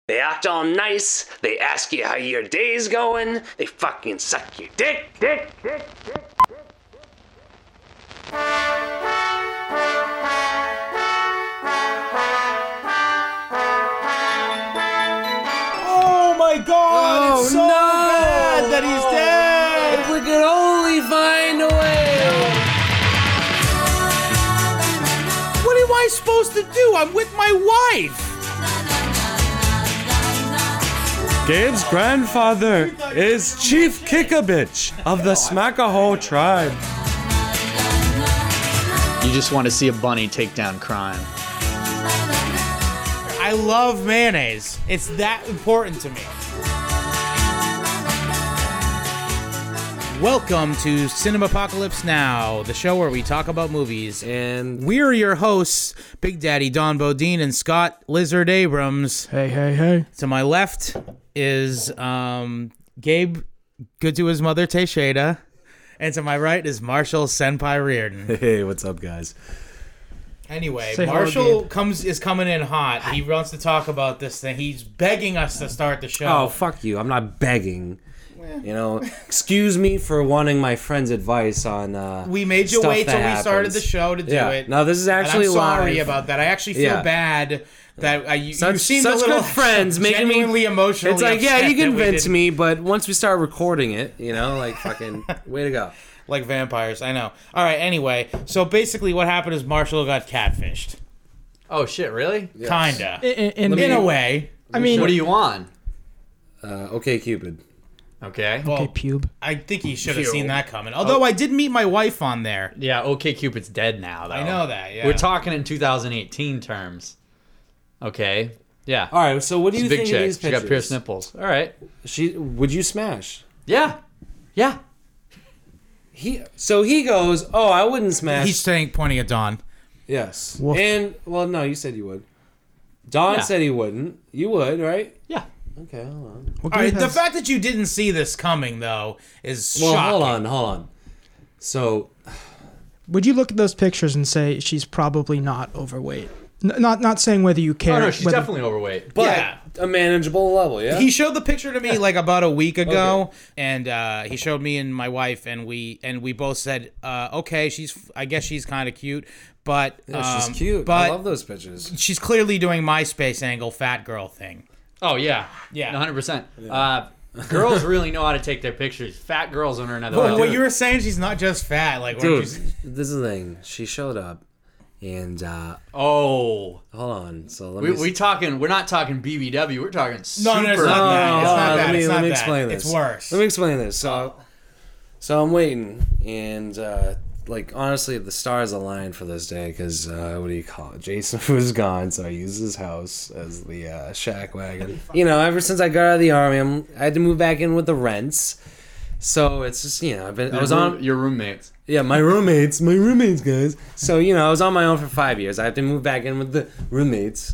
They act all nice. They ask you how your day's going. They fucking suck your dick. Oh my god! It's so bad that he's dead! If we could only find a way. What am I supposed to do? I'm with my wife! Gabe's grandfather is Chief Kickabitch of the Smackahoe tribe. You just want to see a bunny take down crime. I love mayonnaise. It's that important to me. Welcome to Cinema Apocalypse Now, the show where we talk about movies. And We're your hosts, Big Daddy Don Bodine and Scott Lizard Abrams. Hey. To my left is Gabe Good to his mother Teixeira. And to my right is Marshall Senpai Reardon. hey, what's up, guys? Anyway, Say hello, Marshall Gabe. is coming in hot. He wants to talk about this thing. He's begging us to start the show. Oh, fuck you. I'm not begging. You know, excuse me for wanting my friend's advice on We made you stuff wait till that we started happens. the show to do Yeah. it. No, this is actually and I'm sorry live. about that. I actually feel Yeah. bad that you Such seemed a good little friends making me genuinely emotionally It's like, yeah, upset you that we convinced didn't- me, but once we start recording it, you know, like fucking way to go. Like vampires, I know. All right, anyway, so basically what happened is Marshall got catfished. Oh shit, really? Kinda. In a way. I mean, What are you on? Okay, Cupid. Okay. Well, okay, pube. I think he should have seen that coming. Although I did meet my wife on there. Yeah, OkCupid's dead now, though. I know that, yeah. We're talking in 2018 terms. Okay. Yeah. All right, so what do She's you a big think chick. of these She pictures? got pierced nipples. All right. Would you smash? Yeah. Yeah. He goes, oh, I wouldn't smash. He's saying, pointing at Dawn. Yes. Woof. And, well, no, you said you would. Don Yeah. said he wouldn't. You would, right? Yeah. Okay, hold on. Well, All right, Gabe the has- fact that you didn't see this coming, though, is Well, shocking. hold on. So, would you look at those pictures and say she's probably not overweight? Not saying whether you care. Oh, no, she's whether- definitely overweight. but Yeah. a manageable level, yeah? He showed the picture to me like about a week ago, and he showed me and my wife, and we both said, okay, I guess she's kind of cute, but Yeah, she's cute. But I love those pictures. she's clearly doing MySpace angle fat girl thing. Oh, yeah. Yeah. 100%. Girls really know how to take their pictures. Fat girls don't know how to Well, do what it. you were saying, she's not just fat. Like, Dude, weren't you- this is the thing. She showed up, and, Oh. hold on. So, let We're not talking BBW. We're talking super. no, it's not that. It's not that. Let me It's not that. explain this. It's worse. Let me explain this. So I'm waiting, and like honestly, the stars aligned for this day because what do you call it? Jason was gone, so I used his house as the shack wagon. You know, ever since I got out of the army, I had to move back in with the rents. So it's just I was on your roommates. yeah my roommates guys. So I was on my own for 5 years. I have to move back in with the roommates,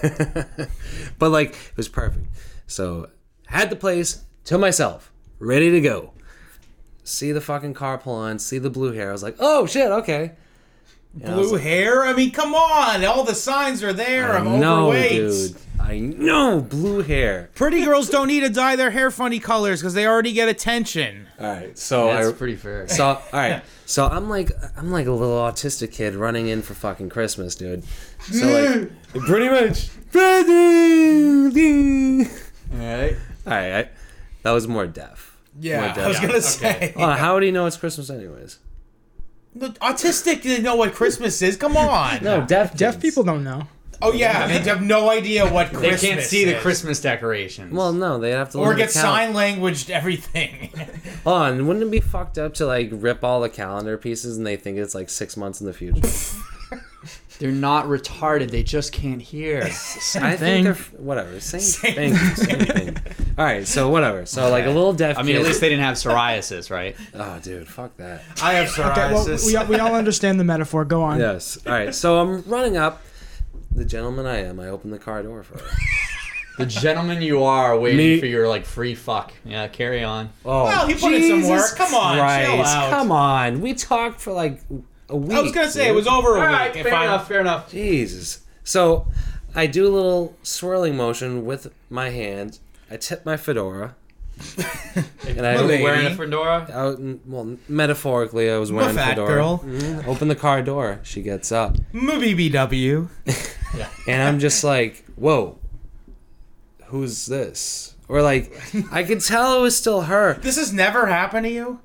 but like it was perfect. So had the place to myself, ready to go. See the fucking car pull on, see the blue hair. I was like, oh shit, okay. And I was Blue like, hair? I mean, come on. All the signs are there. I'm no, overweight. dude. I know, blue hair. Pretty girls don't need to dye their hair funny colors because they already get attention. All right, so That's pretty fair. So all right, so I'm like a little autistic kid running in for fucking Christmas, dude. So like, pretty much. All right. All right, that was more deaf. Yeah, More I was deaf. going to say. Oh, how do you know it's Christmas anyways? Look, autistic didn't know what Christmas is. Come on. No, deaf Deaf people don't know. Oh, yeah. They have no idea what They Christmas can't see the is. Christmas decorations. Well, no, they have to Or learn get to count. sign languaged everything. Hold on, wouldn't it be fucked up to like rip all the calendar pieces and they think it's like 6 months in the future? they're not retarded. They just can't hear. I thing. think they're whatever. Same thing. Same thing. All right, so whatever. So like a little deaf I mean, kid. at least they didn't have psoriasis, right? Oh, dude, fuck that. I have Okay, well, psoriasis. we all understand the metaphor. Go on. Yes. All right, so I'm running up. The gentleman I am, I open the car door for her. The gentleman you are waiting Me- for your like free fuck. Yeah, carry on. Oh, Well, he put in some Jesus work. Come on, chill Christ. out. Come on. We talked for like a week. I was going to say, it dude. was over a All week. right, If fair I- enough. Fair enough. Jesus. So I do a little swirling motion with my hand. I tip my fedora. And I Lady. Wearing a fedora? well, metaphorically, I was wearing a fat fedora. girl. Open the car door. She gets up. BBW. And I'm just like, whoa, who's this? Or like, I could tell it was still her. This has never happened to you?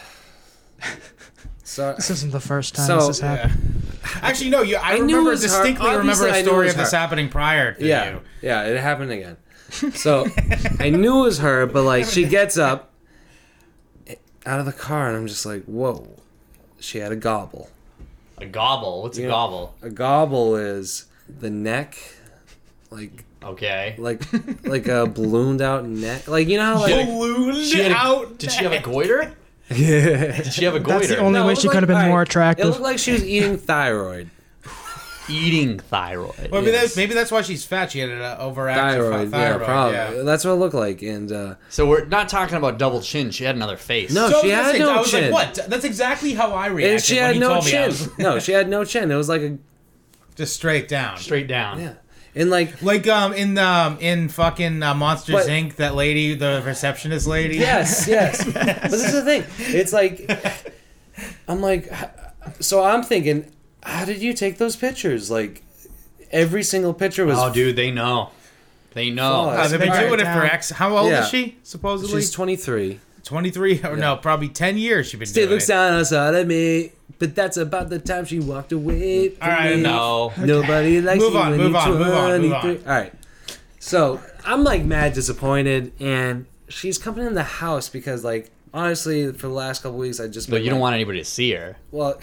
So This isn't the first time So- this has happened. Actually, no. I knew it remember was her. distinctly remember Obviously, I a knew it story was of this her. happening prior to yeah, you. yeah, it happened again. So I knew it was her, but like she gets up out of the car, and I'm just like, whoa. She had a gobble. A gobble? What's a You know- gobble? A gobble is the neck, like Okay. a ballooned out neck. Like you know how like Ballooned Did she have a goiter? yeah. Did she have a goiter? That's the only No, way it she looked could have been like- more It attractive. looked like she was eating thyroid. Eating thyroid. Well, maybe that's why she's fat. She had an overactive Thyroid, yeah, probably. yeah. That's what it looked like. And So we're not talking about double chin. She had another face. No. So She I was had gonna say, no I was chin. like, what? That's exactly how I reacted and she when had you no told me. I chin. was No, she had no chin. It was like a just straight down. Straight down. yeah. And like Like in fucking Monsters But- Inc. That lady, the receptionist lady. yes. But this is the thing. It's like I'm like, so I'm thinking, how did you take those pictures? Like every single picture was. Oh, dude, they know. They know. Flawless. They've been Right. doing it for X. How old Yeah. is she? Supposedly She's 23. 23 or no, probably 10 years. She's been Still doing looks it. down outside of me, but that's about the time she walked away. From All right, me. No. Nobody likes Move you on, when move you're on, move on, move 23. on. All right. So I'm like mad disappointed, and she's coming in the house because like honestly, for the last couple weeks I just. But been you don't like, want anybody to see her. Well,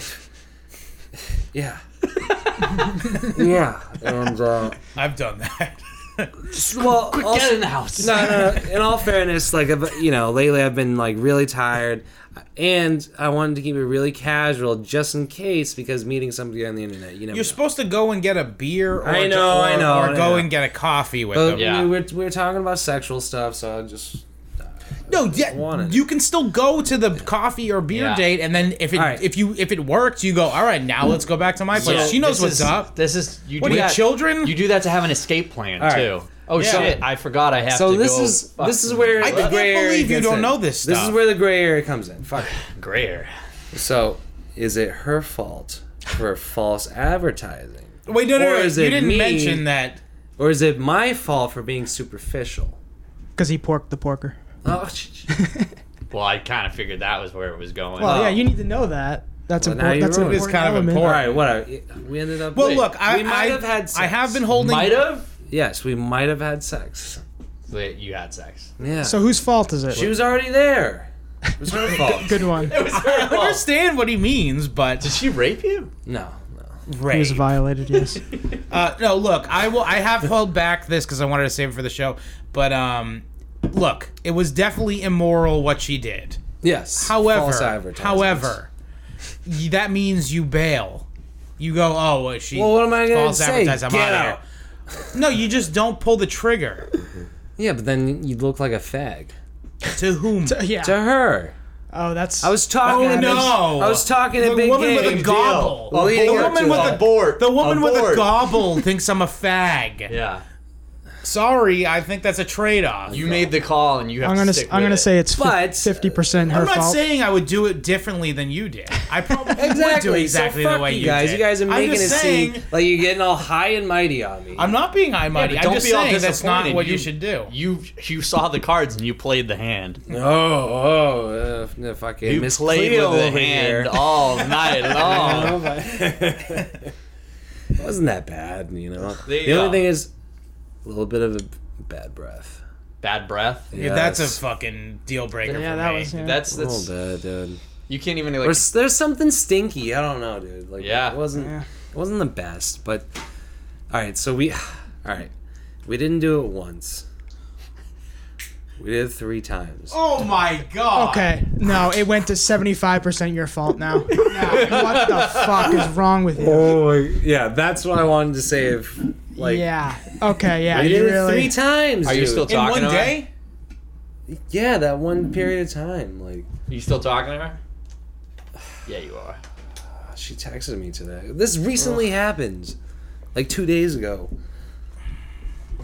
yeah. Yeah, and I've done that. well, Get in the house. no. In all fairness, like you know, lately I've been like really tired, and I wanted to keep it really casual just in case because meeting somebody on the internet, you know. You're supposed to go and get a beer. Or I know, Or go yeah. and get a coffee with But them. Yeah. we were talking about sexual stuff, so I just No, yeah, wanted. you can still go to the coffee or beer Yeah. date, and then if it All right. if it works, you go. All right, now let's go back to my place. So She knows this what's is- up. This is you What do are you, that, children? You do that to have an escape plan All right. too. Oh Yeah. shit! I forgot I have So to this go. is Fuck. this is where I the can't gray area believe you gets don't in. know this This stuff. is where the gray area comes in. Fuck. grayer. So, is it her fault for false advertising, Wait, no, or you is it didn't me? mention that. or is it my fault for being superficial? Because he porked the porker. Oh, Well, I kind of figured that was where it was going. Well, yeah, you need to know that. That's Well, now important. you That's an ruined it. It's important kind of element. all important. right, whatever. We ended up. Well, Wait, look, we might have had. Sex. I have been holding. might have. Yes, we might have had sex. You had sex. Yeah. So whose fault is it? she was already there. It was her fault. Good one. I understand what he means, but Did she rape you? No. He Ray. was violated. Yes. No, look, I have held back this because I wanted to save it for the show. But look, it was definitely immoral what she did. Yes. However, false advertisements. that means you bail. You go, oh, well, she. Well, what am I gonna false say? advertised, I'm Get outta out. here. No, you just don't pull the trigger. Yeah, but then you look like a fag. To whom? Yeah. To her. Oh, that's. I was talking. Oh no! I was talking the a big woman game. with a gobble. Well, The leading up woman to with it. a Abort. The woman with a Abort. gobble thinks I'm a fag. Yeah. Sorry, I think that's a trade-off. You made the call, and you have I'm to gonna. stick I'm with gonna it. say it's But- 50% her I'm not fault. saying I would do it differently than you did. I probably would do Exactly. exactly so the fuck way you guys. did. You guys are I'm making it just seem saying, like you're getting all high and mighty on me. I'm not being high mighty. but I'm don't just be all saying that's not disappointed. what you should do. You saw the cards and you played the hand. No, fucking You Miss played Cleo with the over hand here. all night long. It wasn't that bad, you know. There you The only go. thing is a little bit of a bad breath. Bad breath. Yeah, that's a Yes. fucking deal breaker Yeah, for that me. was. Yeah. That's A little bit, dude. you can't even Or like. there's something stinky. I don't know, dude. Like, Yeah. it wasn't. Yeah. It wasn't the best, but all right. So we, all right, we didn't do it once. We did it 3 times. Oh my god. Okay, no, it went to 75% your fault now. What the fuck is wrong with you? Oh, yeah. That's what I wanted to say. If like, Yeah. Okay. Yeah. we You did it really. 3 times. Are you dude. still In talking one to her? day? Yeah, that one period of time. Like, Are you still talking to her? Yeah, you are. she texted me today. This recently happened, like 2 days ago.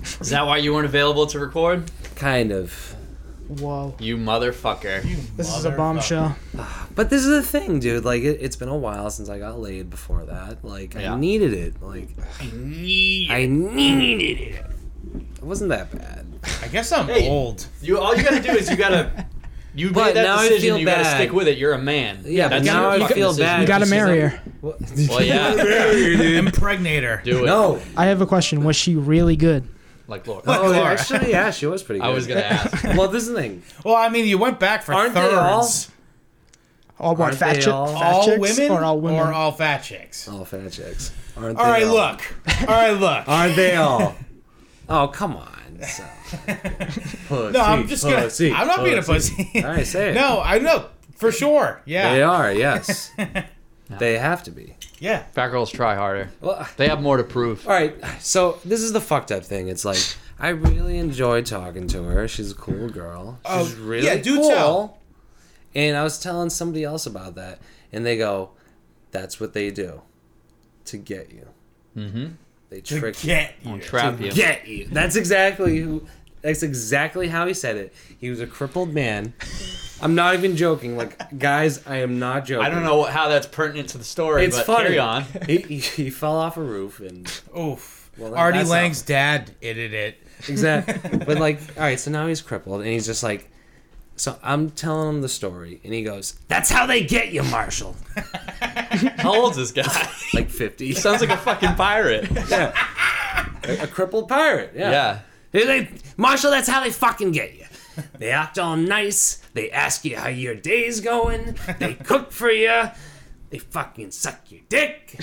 Is that why you weren't available to record? Kind of. Whoa. You motherfucker. This is a bombshell. But this is the thing, dude. Like, it's been a while since I got laid before that. Like, Yeah. I needed it. Like, I needed it. It wasn't that bad. I guess I'm Hey. old. All you gotta do is you But made that now I decision. feel You gotta bad. stick with it. You're a man. Yeah, but That's now your I fucking feel decision. bad. You gotta She's marry like, her. Well, yeah. Impregnator. Do it. No. I have a question. Was she really good? Like Laura. Oh, Laura. actually, yeah, she was pretty good. I was gonna ask. Well, this is the thing. Well, I mean, you went back for Aren't they thirds. All what? Aren't Fat, they chick, all- fat All chicks women or all women? or all fat chicks? All fat chicks. Aren't All they right, all? look. All right, look. Aren't they all? Oh, come on. So. Pussy, No, I'm just gonna. pussy, I'm not being a pussy. All right, say it. No, I know for sure. Yeah. They are, yes. They have to be. Yeah. Fat girls try harder. Well, They have more to prove. all right, so this is the fucked up thing. It's like, I really enjoyed talking to her. She's a cool girl. She's Oh, really yeah, do cool. tell. And I was telling somebody else about that, and they go, that's what they do to get you. Mm-hmm. They trick you. Get you. Trap To you. get you. That's exactly how he said it. He was a crippled man. I'm not even joking. Like, guys, I am not joking. I don't know how that's pertinent to the story, It's but funny. carry on. He fell off a roof and Oof. Well, Artie that's Lang's dad did it. exactly. But like, all right, so now he's crippled and he's just like, so I'm telling him the story and he goes, "That's how they get you, Marshall." How old's this guy? Like 50. He sounds like a fucking pirate. Yeah. A crippled pirate. Yeah. Marshall, that's how they fucking get you. They act all nice. They ask you how your day's going. They cook for you. They fucking suck your dick.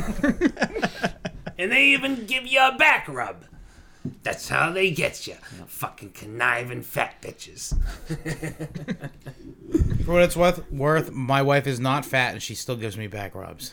And they even give you a back rub. That's how they get you. Fucking conniving fat bitches. For what it's worth, my wife is not fat and she still gives me back rubs.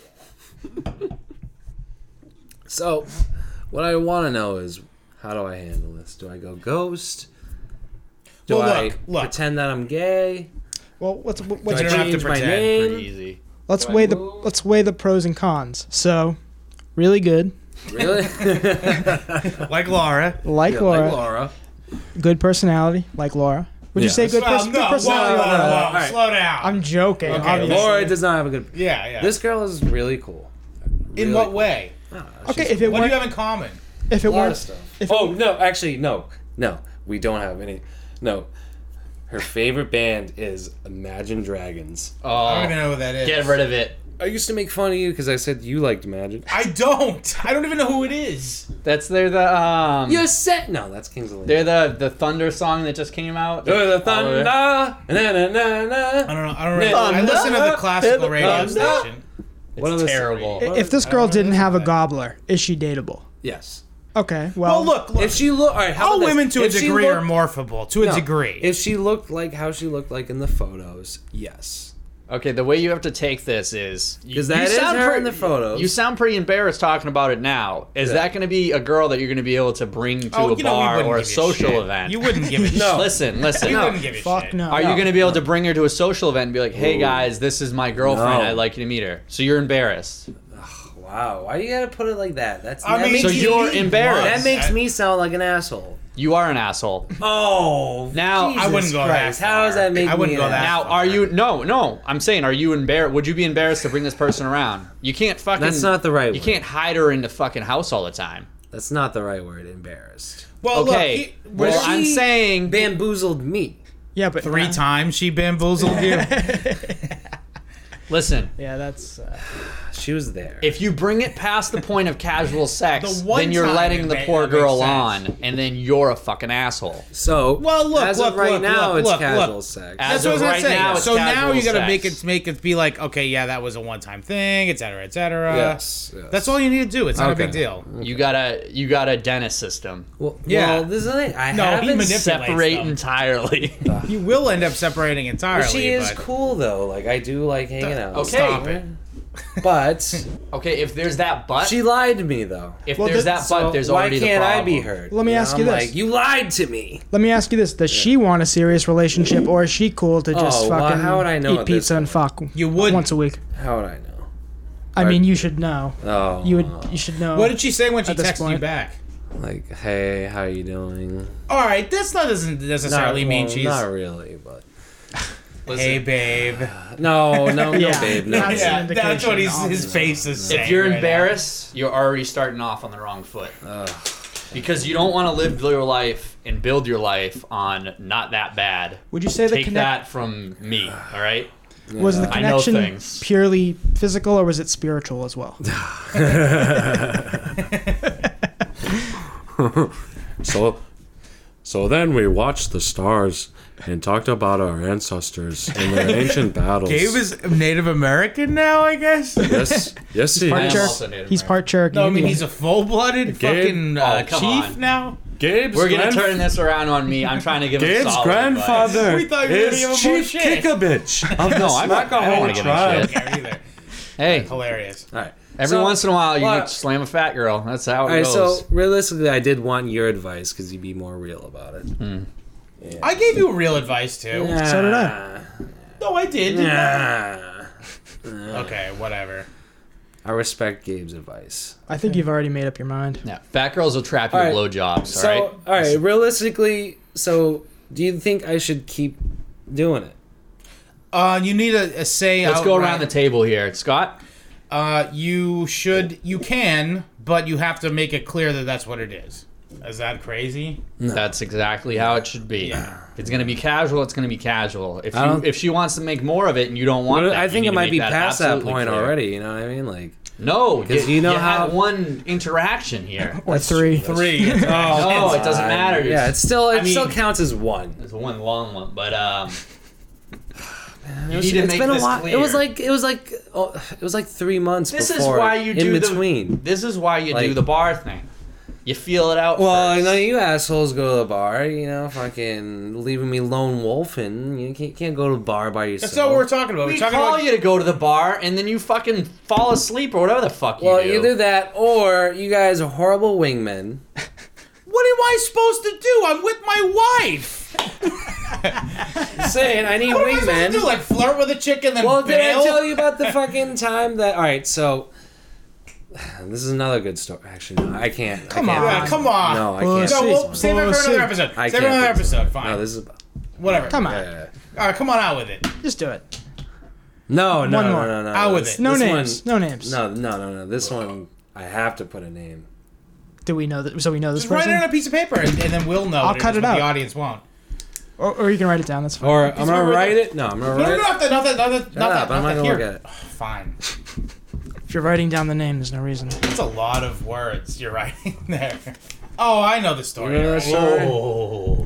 So, what I want to know is, how do I handle this? Do I go ghost? Do Well, look. pretend that I'm gay? Well, You let's don't have to change my pretend. name? Pretty easy. let's do I weigh move? let's weigh the pros and cons. So, really good, Really? Like Laura. like Yeah, Laura. like Laura. Good personality, like Laura. Would you Yeah. say good, good personality? whoa, over Laura? whoa, Alright. slow down. I'm joking. Okay, obviously. Laura does not have a good. yeah, yeah. This girl is really cool. In Really what way? cool. Okay, She's if it What do you weren't, have in common? if it a lot of weren't, stuff. if Oh no, actually no. We don't have any. No, her favorite band is Imagine Dragons. I don't Oh, even know who that is. get rid of it. I used to make fun of you because I said you liked Imagine. I don't. I don't even know who it is. They're the You're set. No, that's Kings of Leon. they're the Thunder song that just came out. You're the All of it. thunder. Na, na, na, I na. don't know. I don't really. I listen to the classical radio station. What are It's the- terrible. if this girl didn't have a gobbler, is she dateable? Yes. Okay, well, Well, look. If she look, all right. How all about this? women to a If she degree looked- are morphable. To a No, degree. If she looked like how she looked like in the photos, yes. Okay, the way you have to take this is Because that is her in the photos. You sound pretty embarrassed talking about it now. Is Yeah. that going to be a girl that you're going to be able to bring to a we bar wouldn't or a give social shit. event? You wouldn't give a shit. No. Listen. You wouldn't give a fuck shit. no. Are you going to be able to bring her to a social event and be like, "Hey guys, this is my girlfriend. No. I'd like you to meet her." So you're embarrassed. Wow, why you gotta put it like that? I that mean, makes So me- you're embarrassed. That makes me sound like an asshole. You are an asshole. Oh, Now- Jesus I wouldn't go Christ. that How far. does that make I wouldn't me go an that asshole? Now, are you? No. I'm saying, are you embarrassed? Would you be embarrassed to bring this person around? You can't fucking. That's not the right You word. can't hide her in the fucking house all the time. That's not the right word. Embarrassed. Well, Okay. look. Well, I'm saying. Bamboozled me. yeah, but 3 times she bamboozled you. Listen. Yeah, that's. She was there. If you bring it past the point of casual sex, The one then you're time letting it the ma- poor that makes girl sense. on, and then you're a fucking asshole. So, Well, look, as look, of right look, now, look, it's look, casual look. sex. As That's what I was of gonna right say. now, it's So now casual you gotta sex. make it be like, okay, yeah, that was a one-time thing, et cetera, et cetera. Yes, yes. That's all you need to do. It's not Okay. a big deal. You got a dentist system. Well, Yeah. well, this is the thing. I No, he haven't manipulates Separate them. entirely. You will end up separating entirely. She is but cool though. Like I do like hanging out. Okay. Stop it. But Okay, if there's that but, she lied to me though. if Well, there's that- that but, So there's why already the can't problem. I be heard? Let me ask you I'm this. Like, you lied to me. Let me ask you this: does she want a serious relationship, or is she cool to just Oh, well, fucking how would I know eat at this pizza and fuck You wouldn't. once a week? How would I know? I mean, you should know. Oh, You should know. What did she say when she At this texted you point. back? Like, hey, how you doing? All right, doesn't necessarily mean she's. Not really, but Hey, babe. no, Yeah. babe, no. That's Yeah, an that's what indication, his face is saying. If you're right embarrassed, you're already starting off on the wrong foot. Because you don't want to live your life and build your life on not that bad. Would you say the Take connect that from me, all right? was the I know connection things. purely physical or was it spiritual as well? So then we watched the stars and talked about our ancestors and their ancient battles. now. Gabe is Native American now, I guess. yes, he Part am is. Cher- also Native he's part Cherokee. No, I mean Indian. he's a full-blooded fucking Oh, come chief on. now. Gabe's We're gonna grandf- turn this around on me. I'm trying to give him Gabe's solid grandfather We thought you were gonna give him is more Chief shit. Kikabich of the No, I don't wanna Smackahoe give him tribe. shit. Can't either. Advice. Hey, Hilarious. All right. every So- once in a while you well, get to slam a fat girl. That's how it All right, goes. so realistically, I did want your advice because you'd be more real about it. I gave you real advice too. So did I. No, I did. didn't I? Nah. Okay, whatever. I respect Gabe's advice. I think you've already made up your mind. yeah, fat girls will trap you All with right. blowjobs. So, All right. all right, realistically, so do you think I should keep doing it? You need a say. Let's go outright. around the table here, Scott. You can, but you have to make it clear that that's what it is. Is that crazy? That's exactly how it should be. Yeah. If it's gonna be casual, it's gonna be casual. I don't- If she wants to make more of it and you don't want that, I think you it need might to be make past that absolutely point clear. already. You know what I mean? Like, No, 'Cause you know how- had one interaction here. Or three. Three. No, it doesn't matter. yeah, it still I mean- counts as one. It's one long one, but you It's need to make been a this while. clear. It was like 3 months. This is before, why you do in between. This is why you do Like- the bar thing. You feel it out. Well, first. you know, you assholes go to the bar, you know, fucking leaving me lone wolfing. You can't go to the bar by yourself. That's not what we're talking about. we We're talking call about you to go to the bar, and then you fucking fall asleep or whatever the fuck you Well, do. either that or you guys are horrible wingmen. What am I supposed to do? I'm with my wife. Saying I need What am I supposed to wingmen. do? Like flirt with a chick and then Well, did bail? I tell you about the fucking time that? All right, so this is another good story. Actually, no, I can't. Come I can't. on. Yeah, come on. No, I Well, can't. No, see. we'll save it for Pussy. another episode. I Save it can't for another put this- episode. Fine. No, this is. Whatever. Come on. Yeah. All right, come on out with it. Just do it. No, One more. no. Out with This- it. No this names. one- No names. No. This one, I have to put a name. Do we know that? So we know this Just write it person? on a piece of paper and then we'll know. I'll it cut is, it but out. The audience won't. Or you can write it down. That's fine. Or I'm gonna right write there. it. No, I'm gonna No, write it. not Shut up, I'm not gonna here. look at it. Fine. If you're writing down the name, there's no reason. That's a lot of words you're writing there. Oh, I know the story. You know that already.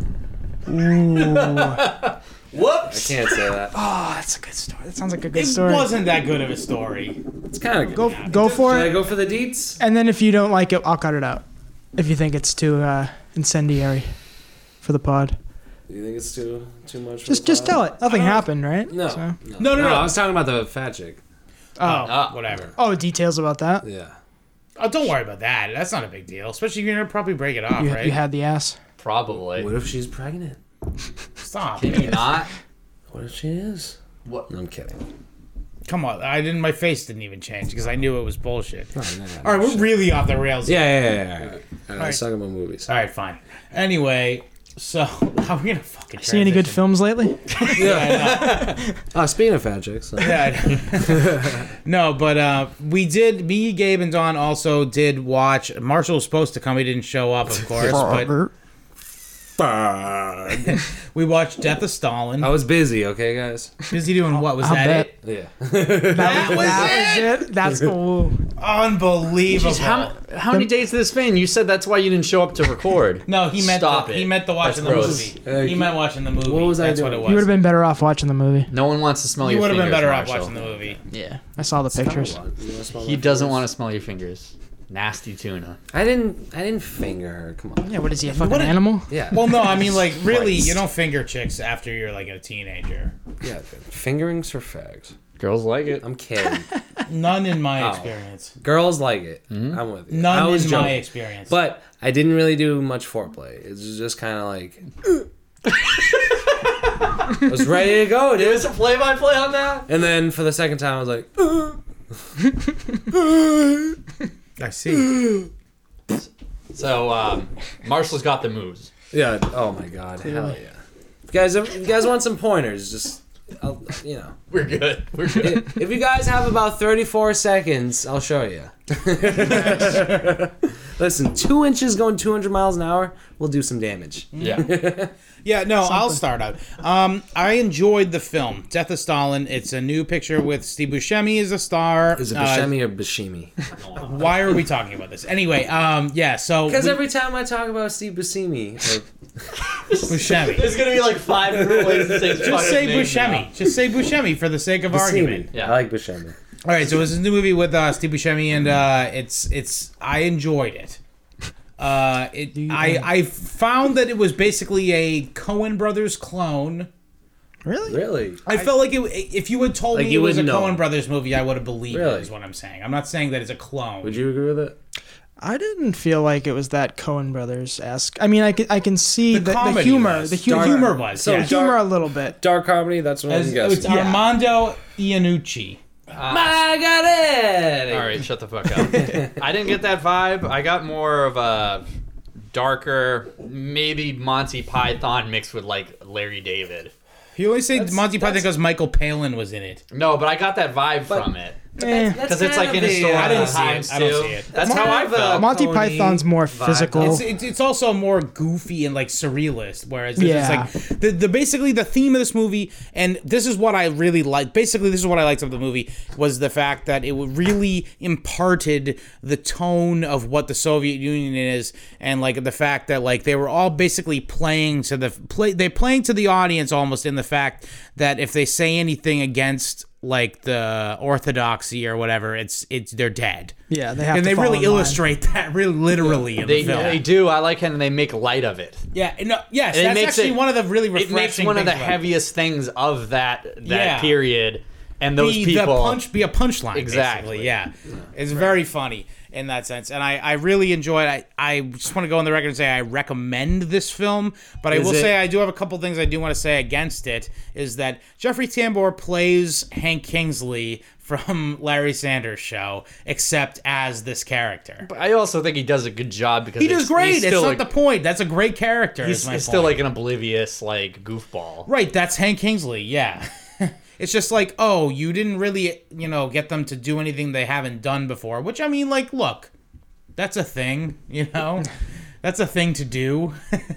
story? Oh. Whoops. I can't say that. Oh, that's a good story. That sounds like a good It story. wasn't that good of a story. It's kind of good. Go for Should I it. go for the deets? And then if you don't like it, I'll cut it out. If you think it's too incendiary for the pod, Do you think it's too much? For just tell it. Nothing happened, right? No. So- No. I was talking about the fat chick. Oh. Whatever. Oh, details about that. Yeah. Oh, don't worry about that. That's not a big deal. Especially if you're gonna probably break it off, You, right? you had the ass. Probably. What if she's pregnant? Stop. Can you not? What if she is? What? No, I'm kidding. Come on. My face didn't even change because I knew it was bullshit. No. All right, we're really off the rails. Yeah. All right. right. Let's talk about movies. All right, fine. Anyway, so how are we gonna fucking See any good transition? films lately? Oh, speaking of fat chicks. Yeah. No, but we did. Me, Gabe, and Don also did watch. Marshall was supposed to come. He didn't show up, of course. but we watched Death of Stalin. I was busy, okay, guys? Busy doing what? Was I'll that bet. it? Yeah. That was it. That's cool. Unbelievable. Jeez, how many days did this been? You said that's why you didn't show up to record. No, he meant Stop he it. meant the watching That's the gross. movie. He meant watching the movie. What was I That's doing? what it was. You would have been better off watching the movie. No one wants to smell You your would have fingers. been better off Marshall. watching the movie. Yeah. I saw the pictures. He doesn't want to smell your fingers. Nasty tuna. I didn't finger her. Come on. Yeah, what is he, a fucking What a- animal? Yeah. Well, no, I mean, like, really, Christ. you don't finger chicks after you're like a teenager. Yeah. Fingerings for fags. Girls like it. I'm kidding. None in my Oh. experience. Girls like it. I'm with you. I None was in my joking. experience. But I didn't really do much foreplay. It was just kind of like. I was ready to go, dude. There's a play-by-play on that. And then for the second time, I was like, I see. So Marshall's got the moves. Yeah. Oh my God. Hell yeah. If you guys want some pointers, just We're good. We're good. if you guys have about 34 seconds, I'll show you. Listen, 2 inches going 200 miles an hour will do some damage. Yeah. Yeah, no, I'll start out. I enjoyed the film, Death of Stalin. It's a new picture with Steve Buscemi as a star. Is it Buscemi or Buscemi? Why are we talking about this? Anyway, yeah, so... Because every time I talk about Steve Buscemi, Buscemi. There's gonna be like 5 different ways to say his Just say name Buscemi. now. Just say Buscemi for the sake of argument. Yeah. I like Buscemi. All right, so it's a new movie with Steve Buscemi, and it's I enjoyed it. I found that it was basically a Coen Brothers clone. Really? I felt like if you had told Like me you it was a wouldn't know. Coen Brothers movie, I would have believed Really? it, is what I'm saying. I'm not saying that it's a clone. Would you agree with it? I didn't feel like it was that Coen Brothers-esque. I mean, I can see the comedy humor. was. The Humor was, So yeah. The humor a little bit. Dark comedy, that's what I'm It's guessing. Armando Iannucci. Margaret! All right, shut the fuck up. I didn't get that vibe. I got more of a darker, maybe Monty Python mixed with like Larry David. You always say Monty Python because Michael Palin was in it. No, but I got that vibe from it. Because Because it's like in historical I didn't see it. times I don't too. see it. That's how I felt. Monty Tony Python's more vibe. physical. It's also more goofy and like surrealist, whereas this Yeah. is like the basically the theme of this movie, and this is what I really liked. Basically, this is what I liked of the movie was the fact that it really imparted the tone of what the Soviet Union is, and like the fact that like they were all basically playing to the audience almost in the fact that if they say anything against like the orthodoxy or whatever, they're dead. Yeah, they have And to they fall really in line. illustrate that really literally in the film. They do. I like how they make light of it. Yeah, no, yes, And it that's makes actually it- one of the really It refreshing makes one of the things about it. heaviest things of that Yeah. period, and those be people. be a punchline, Exactly. basically. Yeah, it's very funny in that sense, and I really enjoyed it. I just want to go on the record and say I recommend this film, but I will say I do have a couple things I do want to say against it. Is that Jeffrey Tambor plays Hank Kingsley from Larry Sanders Show, except as this character. I also think he does a good job because He does great. He's It's still not like, the point. That's a great character. he's is my still point. like an oblivious like goofball. Right, that's Hank Kingsley, yeah. It's just like, oh, you didn't really, get them to do anything they haven't done before. Which, I mean, like, look, that's a thing, That's a thing to do.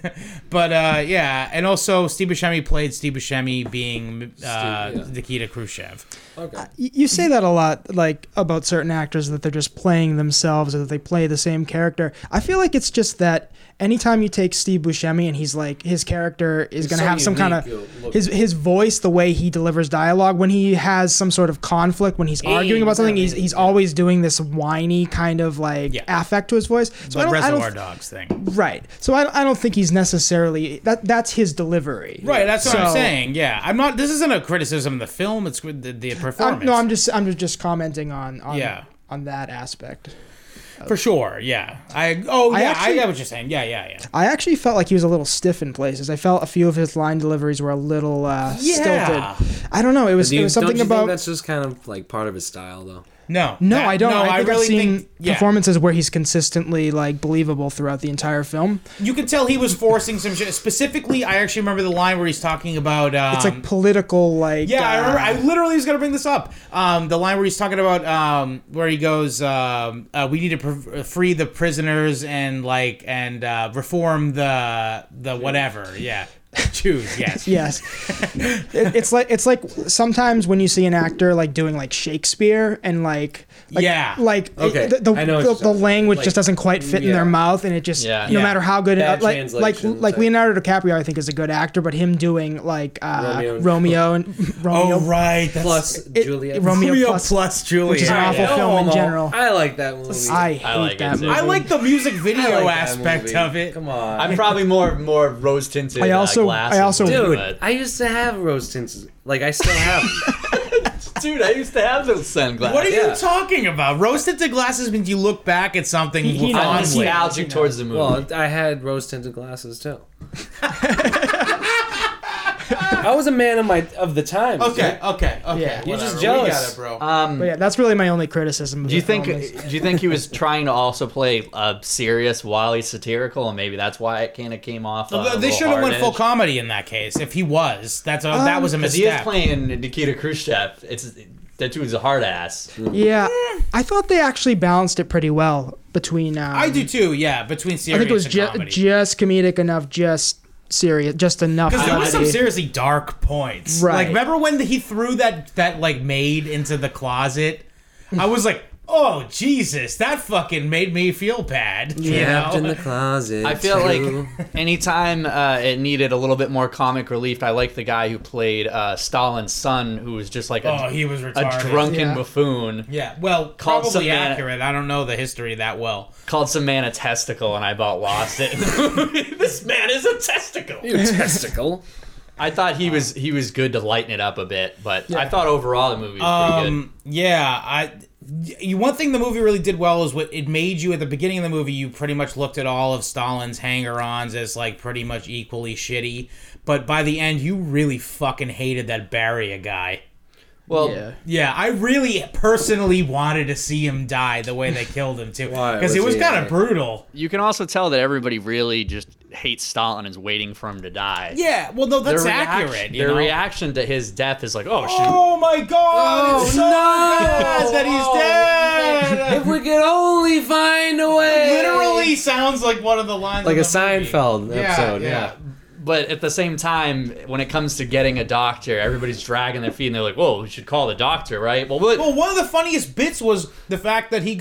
But, yeah, and also Steve Buscemi played Steve Buscemi being Nikita Khrushchev. Okay. You say that a lot, like about certain actors, that they're just playing themselves or that they play the same character. I feel like it's just that anytime you take Steve Buscemi and he's like, his character is going to so have some kind unique, of his voice, the way he delivers dialogue, when he has some sort of conflict, when he's arguing about something, he's always doing this whiny kind of like affect to his voice. So The I Reservoir don't, Dogs thing. right. So I don't think he's necessarily that's his delivery. Right, that's what I'm So- saying. Yeah, I'm not. This isn't a criticism of the film. It's the performance. I'm just commenting on Yeah. on that aspect. for sure. Yeah. I get what you're saying. Yeah. I actually felt like he was a little stiff in places. I felt a few of his line deliveries were a little stilted. I don't know. It was something don't you about. think that's just kind of like part of his style, though? No, I don't. I think really I've seen think performances where he's consistently like believable throughout the entire film. You can tell he was forcing some shit. Specifically, I actually remember the line where he's talking about. It's like political, like. Yeah, I remember. I literally was gonna bring this up. The line where he's talking about where he goes, "We need to free the prisoners and reform the whatever." Yeah, Jews. Yes. Yes, it's like sometimes when you see an actor like doing like Shakespeare and like Okay, the I know what you're the saying. language Like, just doesn't quite fit in yeah. their mouth, and it just Yeah. no matter how good Bad like translation, like type. Leonardo DiCaprio I think is a good actor, but him doing like Romeo and Romeo Oh right. That's Plus Juliet. Romeo plus Juliet, which is an awful yeah. film in general. I like that movie. I hate like it that too. movie. I like the music video I like that aspect movie. of it. Come on. I'm probably more rose tinted. I also- glasses, Dude, but- I used to have rose tints. Like, I still have them. dude, I used to have those sunglasses. What are you Yeah. talking about? Rose tinted glasses means you look back at something He knows. I'm fondly. nostalgic towards the movie. Well, I had rose tinted glasses, too. I was a man of the times. Okay. Yeah. You're just whatever. jealous. We got it, bro. But yeah, that's really my only criticism. Of Do you the think? film is- Do you think he was trying to also play serious while he's satirical, and maybe that's why it kind of came off? They should have went full comedy in that case. If he was, that was a Because he is misstep. playing Nikita Khrushchev. That dude's a hard ass. Yeah, I thought they actually balanced it pretty well between. I do too. Yeah, between serious I think it was and comedy. just comedic enough, just serious, just enough. Because there was some comedy. seriously dark points. Right. Like, remember when he threw that like maid into the closet? I was like, oh, Jesus, that fucking made me feel bad. You Trapped in know? the closet. I feel too. like anytime it needed a little bit more comic relief, I like the guy who played Stalin's son, who was just like Oh, he was a retarded. drunken Yeah. buffoon. Yeah, well, Called some probably man- accurate. I don't know the history that well. Called some man a testicle, and I about lost it. This man is a testicle. You testicle. I thought he was good to lighten it up a bit, but I thought overall the movie was pretty good. Yeah, one thing the movie really did well is what it made you at the beginning of the movie. You pretty much looked at all of Stalin's hanger-ons as like pretty much equally shitty, but by the end, you really fucking hated that Beria guy. Well, Yeah. Yeah, I really personally wanted to see him die the way they killed him too, Why? because it Was was he, kind of brutal. you can also tell that everybody really just hates Stalin and is waiting for him to die. Yeah, well, no, that's Their accurate. reaction, You their know? reaction to his death is like, oh, shoot. Oh my God! It's so bad that he's dead. If we could only find a way. Literally sounds like one of the lines. Like in a the movie. Seinfeld episode. Yeah. But at the same time, when it comes to getting a doctor, everybody's dragging their feet and they're like, whoa, we should call the doctor, right? Well, Well, one of the funniest bits was the fact that they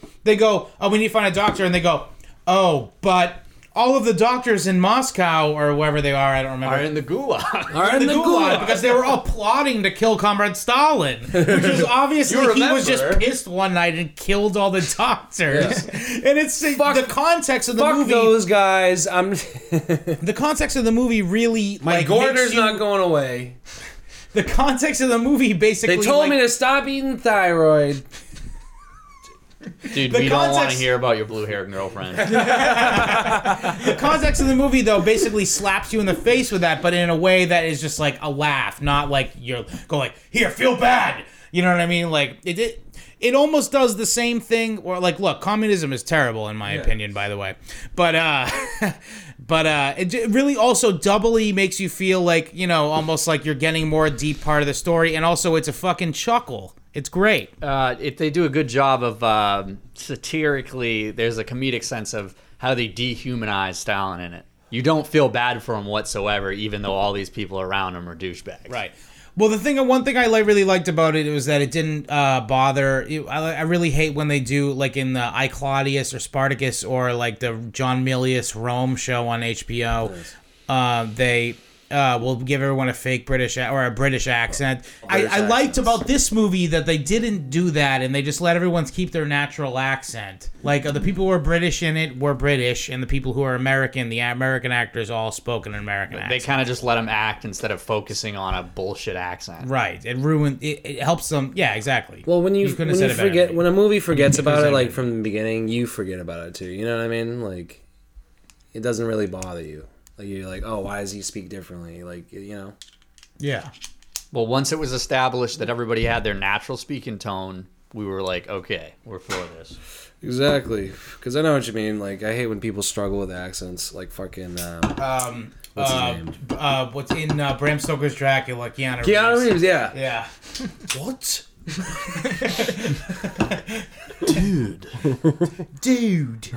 go, oh, we need to find a doctor, and they go, oh, but all of the doctors in Moscow or wherever they are, I don't remember. are in the gulag. Are in the Gulag gulag. because they were all plotting to kill Comrade Stalin, which is obviously You he was just remember. pissed one night and killed all the doctors. And it's the context of the Fuck movie. those guys. The context of the movie really My like, goiter's makes you- not going away. The context of the movie basically. They told like, me to stop eating thyroid. Dude, The we don't want to context- hear about your blue-haired girlfriend. The context of the movie, though, basically slaps you in the face with that, but in a way that is just like a laugh, not like you're going like, here, feel bad. You know what I mean? Like it almost does the same thing. Or like, look, communism is terrible in my opinion, by the way. But it really also doubly makes you feel like, you know, almost like you're getting more deep part of the story, and also it's a fucking chuckle. It's great. If they do a good job of satirically, there's a comedic sense of how they dehumanize Stalin in it. You don't feel bad for him whatsoever, even though all these people around him are douchebags. Right. Well, one thing I really liked about it was that it didn't bother. I really hate when they do, like in the I, Claudius or Spartacus or like the John Milius Rome show on HBO. They will give everyone a fake British or a British accent. I liked about this movie that they didn't do that, and they just let everyone keep their natural accent. Like the people who are British in it were British, and the people who are American, the American actors all spoke an American accent. They kind of just let him act instead of focusing on a bullshit accent. Right. It ruined. It helps them. Yeah, exactly. Well, when you couldn't have said it better. forget, when a movie forgets You couldn't about have it, said like it. from the beginning, you forget about it too. You know what I mean? Like, it doesn't really bother you. Like you're like, oh, why does he speak differently? Like, you know. Yeah. Well, once it was established that everybody had their natural speaking tone, we were like, okay, we're for this. Exactly, because I know what you mean. Like, I hate when people struggle with accents. Like fucking. What's his name? What's in Bram Stoker's Dracula? Keanu Reeves. Yeah. Yeah. What? Dude.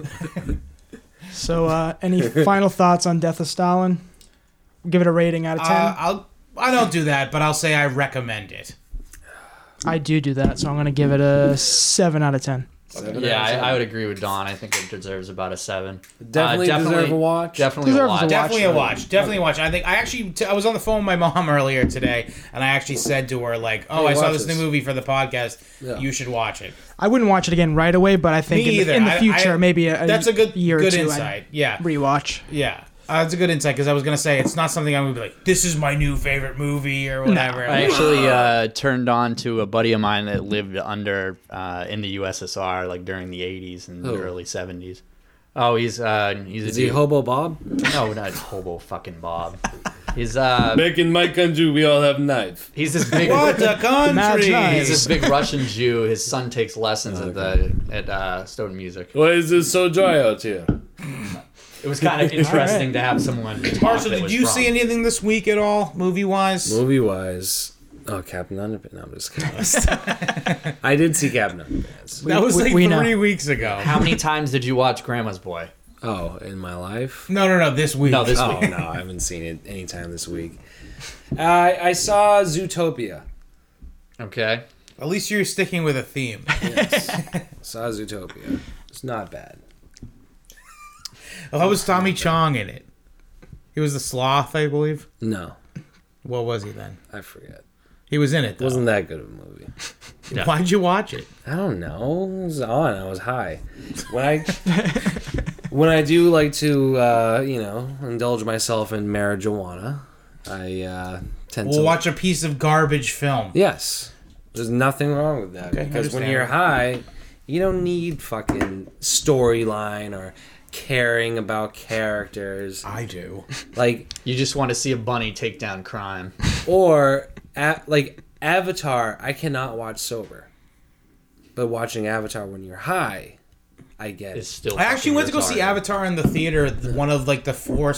So, any final thoughts on Death of Stalin? Give it a rating out of 10. I don't do that, but I'll say I recommend it. I do that, so I'm going to give it a 7 out of 10. Yeah, I would agree with Don. I think it deserves about a 7. Definitely deserve a watch. Definitely a Deserves a watch. watch. Definitely a watch. Definitely a watch. I think I was on the phone with my mom earlier today, and I actually said to her like, "Oh, Hey, I saw watch this this. new movie for the podcast. Yeah. You should watch it." I wouldn't watch it again right away, but I think Me either. in the I- future, I- maybe That's a good year or good two, insight. Yeah. I'd rewatch. Yeah. That's a good insight because I was gonna say it's not something I'm gonna be like, this is my new favorite movie or whatever. I actually turned on to a buddy of mine that lived under in the USSR, like during the 80s and the Who? early 70s. Oh, he's a Is he dude. Hobo Bob? No, not Hobo fucking Bob. He's Back in my country, we all have knife. he's this big What a country! Mad he's this big Russian Jew. His son takes lessons at Stoughton Music. Why is it so dry out here? It was kind of interesting to have someone. talk Marshall, that did was you from. see anything this week at all, movie-wise? Movie-wise, Captain Underpants. No, I'm just kidding. I did see Captain Underpants. That was like we know. 3 weeks ago. How many times did you watch Grandma's Boy? Oh, in my life? No, this week. No, this Oh, week. no, I haven't seen it anytime this week. I saw Zootopia. Okay. At least you're sticking with a theme. Saw Zootopia. It's not bad. How was Tommy Chong in it? He was the sloth, I believe. No, What was he then? I forget. He was in it, It though. wasn't that good of a movie. Why'd you watch it? I don't know. It was on. I was high. When I do like to, indulge myself in marijuana, I tend We'll to watch a piece of garbage film. Yes, there's nothing wrong with that Okay, because when understand. you're high, you don't need fucking storyline or caring about characters. I do. Like You just want to see a bunny take down crime. like Avatar, I cannot watch sober. But watching Avatar when you're high, I get It's it. still. I actually fucking went to go see retarded. Avatar in the theater. One of like the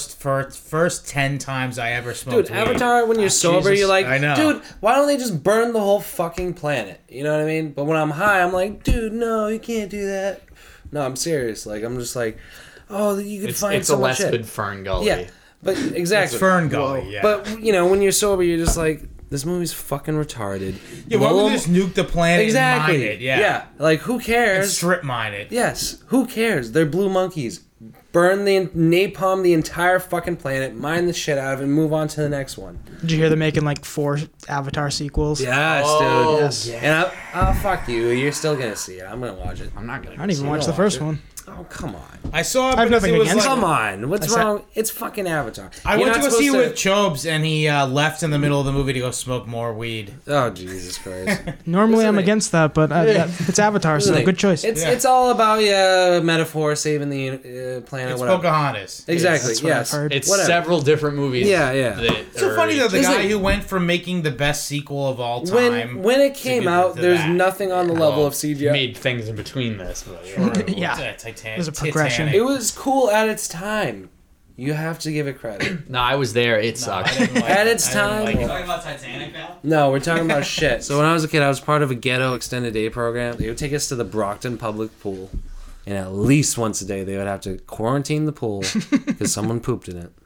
first 10 times I ever smoked Dude, weed. Avatar, when you're sober, Jesus, you're like, I know. dude, why don't they just burn the whole fucking planet? You know what I mean? But when I'm high, I'm like, dude, no, you can't do that. No, I'm serious. Like, I'm just like, oh, you could find It's so a much less shit. good Fern Gully. Yeah, but exactly. It's Fern Gully, yeah. But when you're sober, you're just like, this movie's fucking retarded. yeah, why would they just nuke the planet exactly? and mine it? Yeah. Like who And cares? strip mine it. Yes, who cares? They're blue monkeys. Burn the napalm the entire fucking planet, mine the shit out of it, and move on to the next one. Did you hear they're making like 4 Avatar sequels? Yes, Oh, dude. yes. And fuck you. You're still gonna see it. I'm gonna watch it. I'm not gonna. I didn't even watch the watch first it. one. Oh come on. I saw it I have because nothing it was against like, Come on. What's I said- wrong? It's fucking Avatar. I You're went to not go see it supposed with Chobes, and he left in the middle of the movie to go smoke more weed. Oh Jesus Christ. Normally I'm Listen, against that, but it's Avatar, so Listen, good choice. It's all about metaphor saving the planet. It's whatever. Pocahontas. Exactly. That's what I've Yes. heard. It's Whatever. several different movies. Yeah, yeah. That It's so are funny though, the Just guy like- who went from making the best sequel of all time. When it came get out, to there's that. nothing on the level of CGI. made things in between this. But, Yeah. Titanic. There's a progression. It was cool at its time. You have to give it credit. No, I was there. It sucked. At its time. Talking about Titanic now? No, we're talking about shit. So when I was a kid, I was part of a ghetto extended day program. They would take us to the Brockton public pool, and at least once a day they would have to quarantine the pool because someone pooped in it.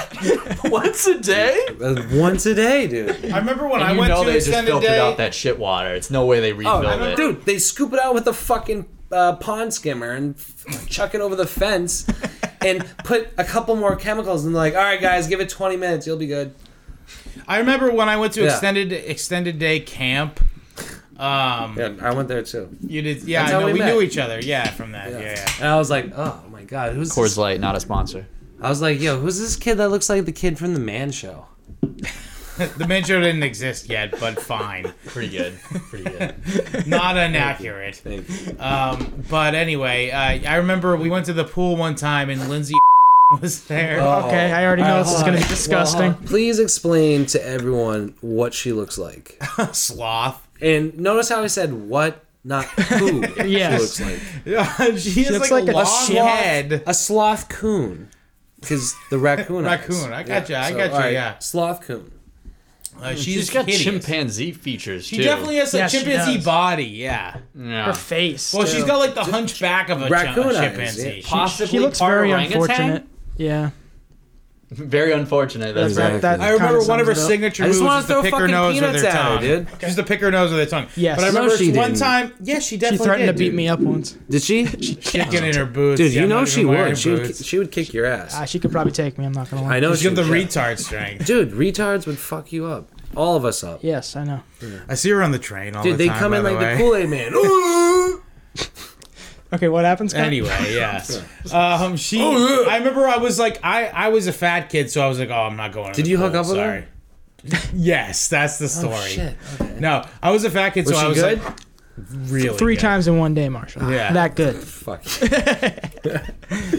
Once a day? Once a day, dude. I remember when I And you went know to they just extended filtered day. out that shit water. It's no way they rebuild it. Dude, they scoop it out with a fucking pond skimmer and chuck it over the fence and put a couple more chemicals and they're like, all right, guys, give it 20 minutes. You'll be good. I remember when I went to Yeah. extended day camp. Yeah, I went there too. You did, yeah. That's I how know we we met. knew each other. Yeah, from that. Yeah. And I was like, oh my God, who's Coors this? Light, not a sponsor. I was like, yo, who's this kid that looks like the kid from the Man Show? The Man Show didn't exist yet, but fine. Pretty good. Pretty good. Not inaccurate. Thank you. But anyway, I remember we went to the pool one time and Lindsay was there. Okay, I already know this is going to be disgusting. Please explain to everyone what she looks like. Sloth. And notice how I said what, not who Yes. she looks like. Yeah, she has looks like, like a a long sloth. head. A sloth coon. Because the raccoon eyes. Raccoon, I got you, I got you, alright, yeah. Sloth coon. She's got hideous. chimpanzee features, She too. definitely has a Yeah, she chimpanzee does. body, yeah. Yeah. Her face. Well, too. she's got like the hunchback of a Raccoon eyes, chimpanzee. yeah. Possibly She looks part very orangutan? unfortunate. Yeah. Very unfortunate. That's That- right. that I remember kinda one of her sums it up. signature I just moves wanna is to throw pick her fucking nose with peanuts her at her, tongue. dude. Just to pick her nose with her tongue. Yes. But I No, remember she one didn't. time, yeah, she She definitely threatened did, to beat dude. me up once. Did she? Kicking in her boots. Dude, Yeah, you I'm know not she even wearing would. boots. She would kick your ass. She could probably take me, I'm not going to lie. I know She's she got the would. retard strength. Dude, retards would fuck you up. All of us up. Yes, I know. I see her on the train all Dude, the they time. come in by like the way. the Kool-Aid Man. Ooh! Okay, what happens? Scott? Anyway, yes. I remember I was like, I was a fat kid, so I was like, oh, I'm not going. To Did the you hook pool, up with sorry. her? Yes, that's the story. Oh, shit. Okay. No, I was a fat kid, Was so she I was good? like, really 3 good. times in one day, Marshall. Yeah. That good. Fuck.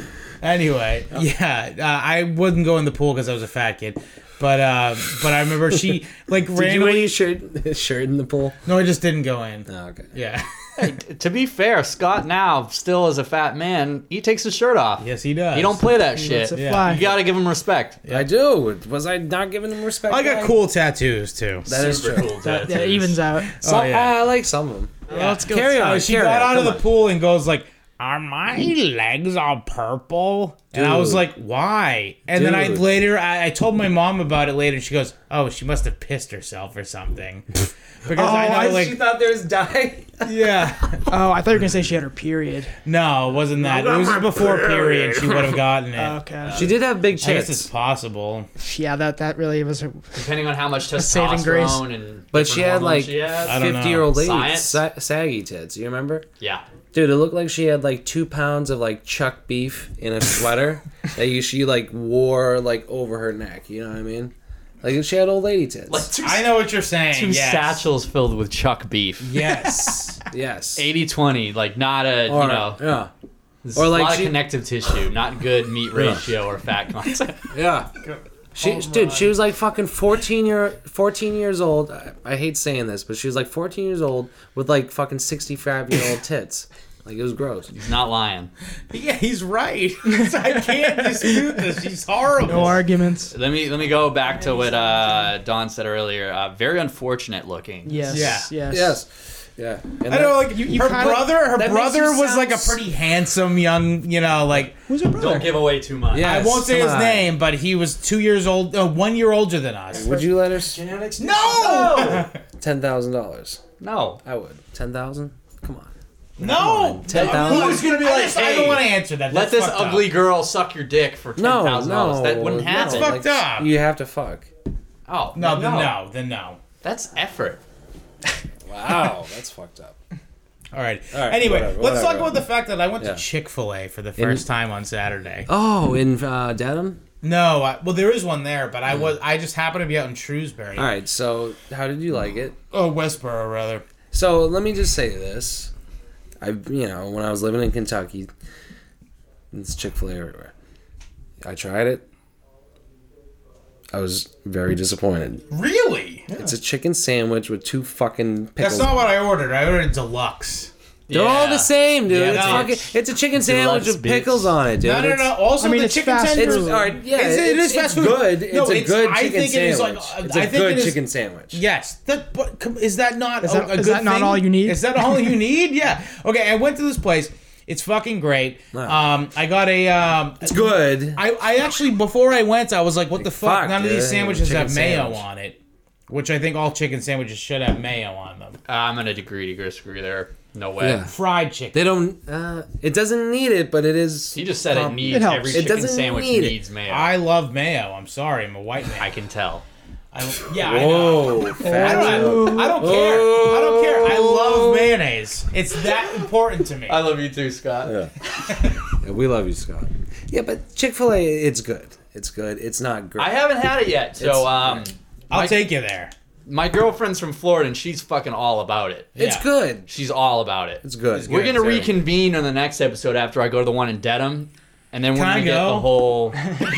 Anyway, I wouldn't go in the pool because I was a fat kid. But I remember she like Did you wear randomly. your shirt in the pool? No, I just didn't go in. Oh, okay. Yeah. To be fair, Scott now, still as a fat man, he takes his shirt off. Yes, he does. You don't play that shit. lets it You fly. gotta give him respect. I do. Was I not giving him respect? I got back? cool tattoos too. That is Super true. cool That tattoos. evens out. Some, yeah. I like some of them. Let's go. Carry on. She carry got on, out of come the on. pool and goes like, "Are my legs all purple?" And I was Dude. like, "Why?" And then Dude. I told my mom about it later. She goes, "Oh, she must have pissed herself or something." Because I know, she thought there was dye. yeah. Oh, I thought you were gonna say she had her period. No, it wasn't that. It was before period. She would have gotten it. Okay. She did have big I guess it's tits, possible. Yeah, that really was. Depending on how much saving grace. testosterone and but she different had hormones like she has. I don't know. 50-year-old lady Science? saggy tits. You remember? Yeah. Dude, it looked like she had like 2 pounds of like chuck beef in a sweater that she like wore like over her neck. You know what I mean? Like she had old lady tits. Like two, I know what you're saying. two yes. satchels filled with chuck beef. Yes. yes. 80-20, like not a, Or, you know, yeah. there's or a like lot she- of connective tissue, not good meat ratio or fat content. Yeah. She was like fucking 14 years old. I hate saying this, but she was like 14 years old with like fucking 65-year-old tits. Like it was gross. He's not lying. Yeah, he's right. I can't dispute this. She's horrible. No arguments. Let me go back to what Don said earlier. Very unfortunate looking. Yes. Yeah. Yes. Yes. Yeah. And I know, like You her kinda- brother. Her that makes brother you was like a sound pretty handsome young, like Who's her brother? Don't give away too much. Yeah. I Yes, won't say come his on. name, but he was 2 years old, 1 year older than us. would you let her No, $10,000? No. I would. 10,000? Come on. no. 10,000? Who's gonna be like, I hey, don't want to answer that. let That's this fucked ugly up. girl suck your dick for $10,000. No, That wouldn't happen. That's fucked up. You have to fuck. Oh No, then no. That's effort. Wow, that's fucked up. All right. All right, Anyway, whatever, let's talk whatever. about the fact that I went Yeah. to Chick-fil-A for the first time on Saturday. Oh, in Dedham? No, well, there is one there, but I just happened to be out in Shrewsbury. All right, so how did you like it? Oh, Westboro, rather. So let me just say this. When I was living in Kentucky, it's Chick-fil-A everywhere. I tried it. I was very disappointed. Really? It's a chicken sandwich with 2 fucking pickles. That's not what I ordered. I ordered a deluxe. They're all the same, dude. Yeah, It's a chicken sandwich with bitch. pickles on it, dude. No. Also, I mean, the it's chicken fast tenders. food. It's all right. Yeah, it is fast food. good. No, It's a good I chicken think it is sandwich. like. It's I a think good it is, chicken sandwich. Yes. Is that not Is that- a is good that not thing? all you need? Is that all you need? Yeah. Okay. I went to this place. It's fucking great. No. I got a. It's good. I actually before I went, I was like, "What the fuck? fuck, None of dude. these sandwiches Chicken have mayo sandwich. on it." Which I think all chicken sandwiches should have mayo on them. I'm gonna disagree there. No way. Yeah. Fried chicken. They don't. It doesn't need it, but it is. He just said it needs It helps. every It chicken doesn't sandwich need it. needs mayo. I love mayo. I'm sorry, I'm a white man. I can tell. I know. Whoa, fat I don't care. I don't care. I love mayonnaise. It's that important to me. I love you too, Scott. Yeah, we love you, Scott. Yeah, but Chick-fil-A, it's good. It's good. It's not great. I haven't had it yet, so I'll take you there. my girlfriend's from Florida and she's fucking all about it. It's Yeah. good. She's all about it. It's good. We're gonna too. reconvene on the next episode after I go to the one in Dedham, and then we're Can I gonna get go? the whole.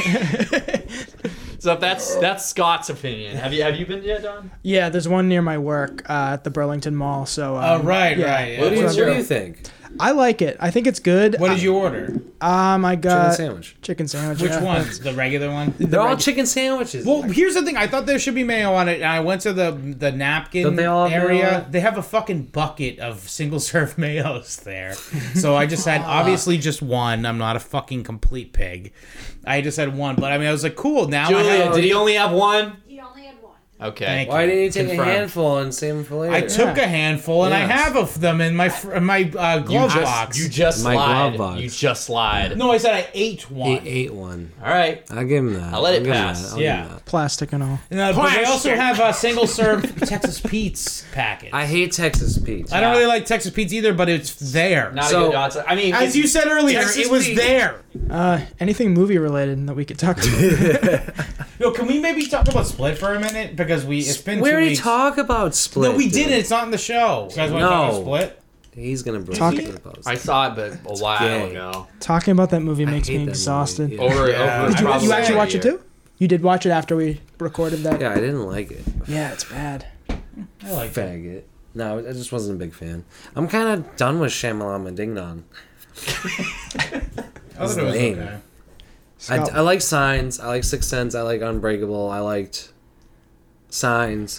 So if that's Scott's opinion. Have you been yet, Don? Yeah, there's one near my work at the Burlington Mall. So. Oh, right. yeah. Yeah. What do What's you your- think? I like it. I think it's good. What did you order? I Chicken got sandwich. chicken sandwich. Which yeah. one? The regular one? They're all chicken sandwiches. Well, here's the thing. I thought there should be mayo on it, and I went to the napkin Don't they all have mayo on area. it? They have a fucking bucket of single serve mayos there. So I just had obviously just one. I'm not a fucking complete pig. I just had one, but I mean, I was like, cool. Now I Julia, have. did he only have one? He only had one. Okay. Thank Why didn't you take Confirmed. a handful and save them for later? I took a handful, and I Yes. have of them in my glove box. You just My lied. glove box. You just lied. No, I said I ate one. He ate one. All right. I'll give him that. I'll let it give him pass. that. I'll give Yeah. him that. Plastic and all. No, but they also have a single serve Texas Pete's packet. I hate Texas Pete. I don't really like Texas Pete's either, but it's there. Not So- a good answer. I mean, As you said earlier, Texas it was Pete. there. Anything movie related that we could talk about. Yo, can we maybe talk about Split for a minute? Because it's been We 2 already weeks. talk about Split. No, we dude. didn't. It's not in the show. You guys want to talk about No. Split? He's gonna break Talk- it. I saw it, but a while gay. ago. Talking about that movie makes hate me that exhausted. movie. Yeah. Over Yeah. probably You actually a watch it year. too? You did watch it after we recorded that? Yeah, I didn't like it. Yeah, it's bad. I like that. Faggot. No, I just wasn't a big fan. I'm kind of done with Shyamalama Ding Dong. I thought it was lame. okay. I like Signs. I like Sixth Sense. I like Unbreakable. I liked Signs.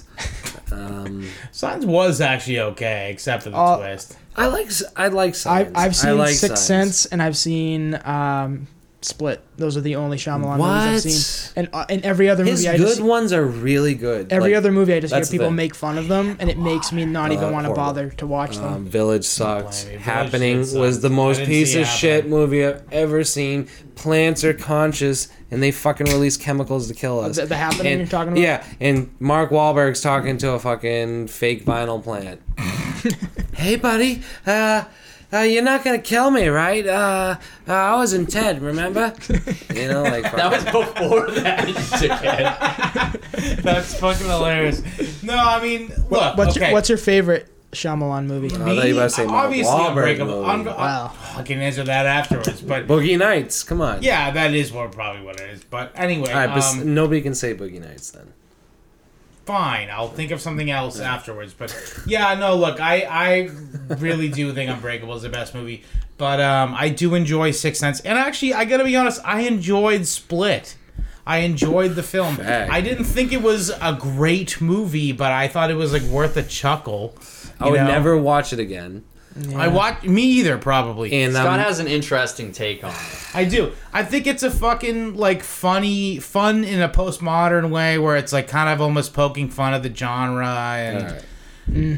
Signs was actually okay, except for the Uh, twist. I like Signs. I've I seen like Sixth Signs. Sense and I've seen Split. Those are the only Shyamalan What? movies I've seen. And in every other His movie, I good just ones are really good. every Like, other movie I just hear that's the people thing. make fun of them, and it makes me not even want to horrible. bother to watch them. Village sucks. blame me. Village Happening shit was sucks. the I most didn't piece see of shit Happening. movie I've ever seen. Plants are conscious and they fucking release chemicals to kill us. The Happening And- you're talking about? Yeah, and Mark Wahlberg's talking to a fucking fake vinyl plant. Hey, buddy, you're not gonna kill me, right? I was in Ted, remember? You know, like That was before that, you dickhead. That's fucking hilarious. No, I mean, look. What's your favorite Shyamalan movie? I thought you were about to say Mark obviously Wahlberg Unbreakable. movie. Wow. I can answer that afterwards, but Boogie Nights. Come on. yeah, that is probably what it is. But anyway, All right, but nobody can say Boogie Nights then. fine. I'll think of something else afterwards. But yeah, no, look, I really do think Unbreakable is the best movie. But I do enjoy Sixth Sense, and actually, I gotta be honest, I enjoyed Split. I enjoyed the film. Fact. I didn't think it was a great movie, but I thought it was like worth a chuckle. I would know? never watch it again. I watch me either, probably. And Scott has an interesting take on it. I do. I think it's a fucking like fun in a postmodern way where it's like kind of almost poking fun of the genre and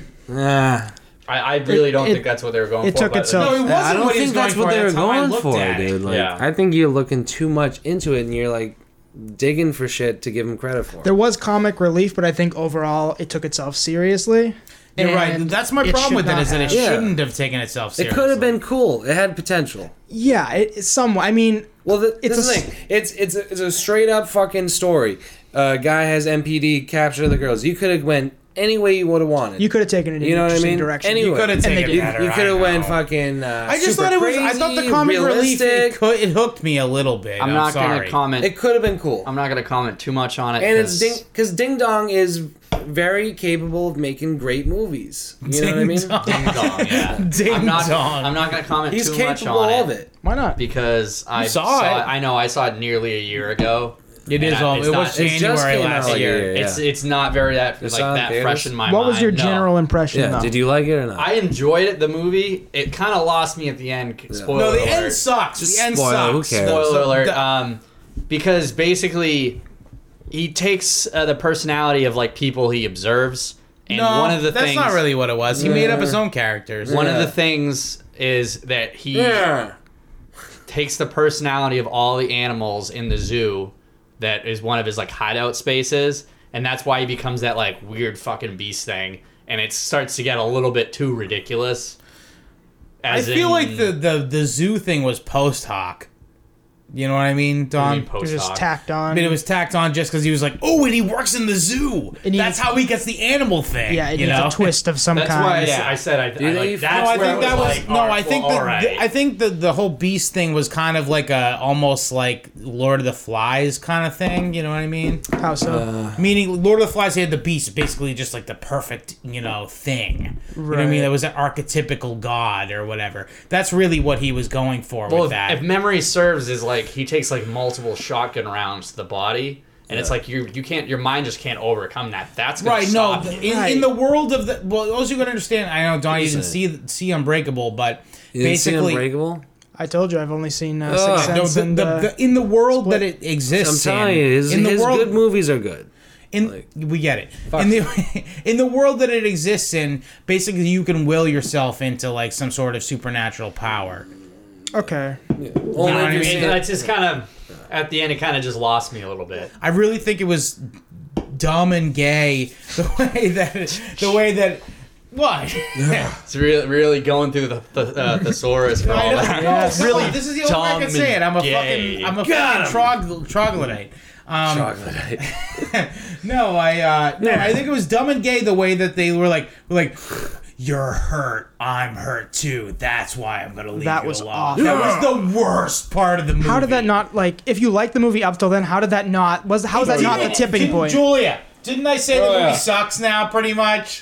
I really don't It- think that's what they were going it for. took but- itself- no, it wasn't I don't what he was think that's going what for. they were That's how I going looked for, at it. dude. Like, Yeah. I think you're looking too much into it, and you're like digging for shit to give him credit for. There was comic relief, but I think overall it took itself seriously. You're right. And That's my it problem should with it not is that it have. Yeah. shouldn't have taken itself It seriously. could have been cool. It had potential. Yeah, it's somewhat. I mean, Well, It's this is the a- thing. It's a straight up fucking story. Guy has MPD capture the girls. You could have went any way you would have wanted. you could have taken it in You know an what I interesting mean? direction. Anyway. You could have And they taken it did. better. You could have I went know. fucking. I just super thought it was. I crazy, thought the comic relief realistic. it hooked me a little bit. I'm not going to comment. It could have been cool. I'm not going to comment too much on it. And it's 'cause because Ding Dong is very capable of making great movies. You know what I mean? Ding dong. Ding dong, yeah. Ding I'm not dong. going to comment He's too much capable on of it it. Why not? because I saw it. I know I saw it nearly a year ago. It is And all. it's It not- was it's just January came out last like a year. year. Yeah. It's not very that It's like on that theaters? fresh in my What mind. was your no. general impression? Yeah. though? Did you like it or not? I enjoyed it. The movie. It kind of lost me at the end. Spoiler No, the alert. end sucks. Just The end spoiler, who sucks. cares? Spoiler alert. The- Because basically, he takes the personality of like people he observes, and no, one of the that's things. not really what it was. He made up his own characters. One of Yeah. the things is that he Yeah. takes the personality of all the animals in the zoo. That is one of his like hideout spaces, and that's why he becomes that like weird fucking beast thing, and it starts to get a little bit too ridiculous. I As feel in- like the zoo thing was post hoc. You know what I mean, What do you Don? mean It was post just hoc? tacked on. I mean, it was tacked on just because he was like, "Oh, and he works in the zoo. And he- That's how he gets the animal thing." yeah, it you needs know? a twist of some That's kind. why Yeah. I said I they- like that's No, I where think it that was like, no. I think well, that all right. I think the whole beast thing was kind of like a almost like Lord of the Flies kind of thing. You know what I mean? How so? Meaning, Lord of the Flies had the beast basically just like the perfect thing. You know what I mean? Right. That was an archetypical god or whatever. That's really what he was going for Well, with that. if memory serves, is like he takes like multiple shotgun rounds to the body, and it's like you can't, your mind just can't overcome that. That's gonna Right, no. stop you. In the world of the those you gotta understand. I know Don, you didn't Listen. see Unbreakable, but You didn't see basically, Unbreakable? I told you I've only seen Ugh. Sixth no, Sense and in the world Split. that it I'm exists telling you, his in the world, good movies are good. we get it. In the world that it exists in, basically you can will yourself into like some sort of supernatural power. okay. Only what I if you mean? see And it- that's just kind of at the end. It kind of just lost me a little bit. I really think it was dumb and gay the way that what. It's really going through the thesaurus for all I know, that. Yes. really. This is the only way I Dumb can say it. I'm a and gay. troglodyte. Chocolate. No, I think it was dumb and gay the way that they were like, "You're hurt. I'm hurt too. That's why I'm gonna leave That you was alone." awful. That was the worst part of the movie. How did that not, like, if you liked the movie up till then, how did that not, how was that not the tipping point? Julia, didn't I say the Oh, movie yeah. sucks now? Pretty much.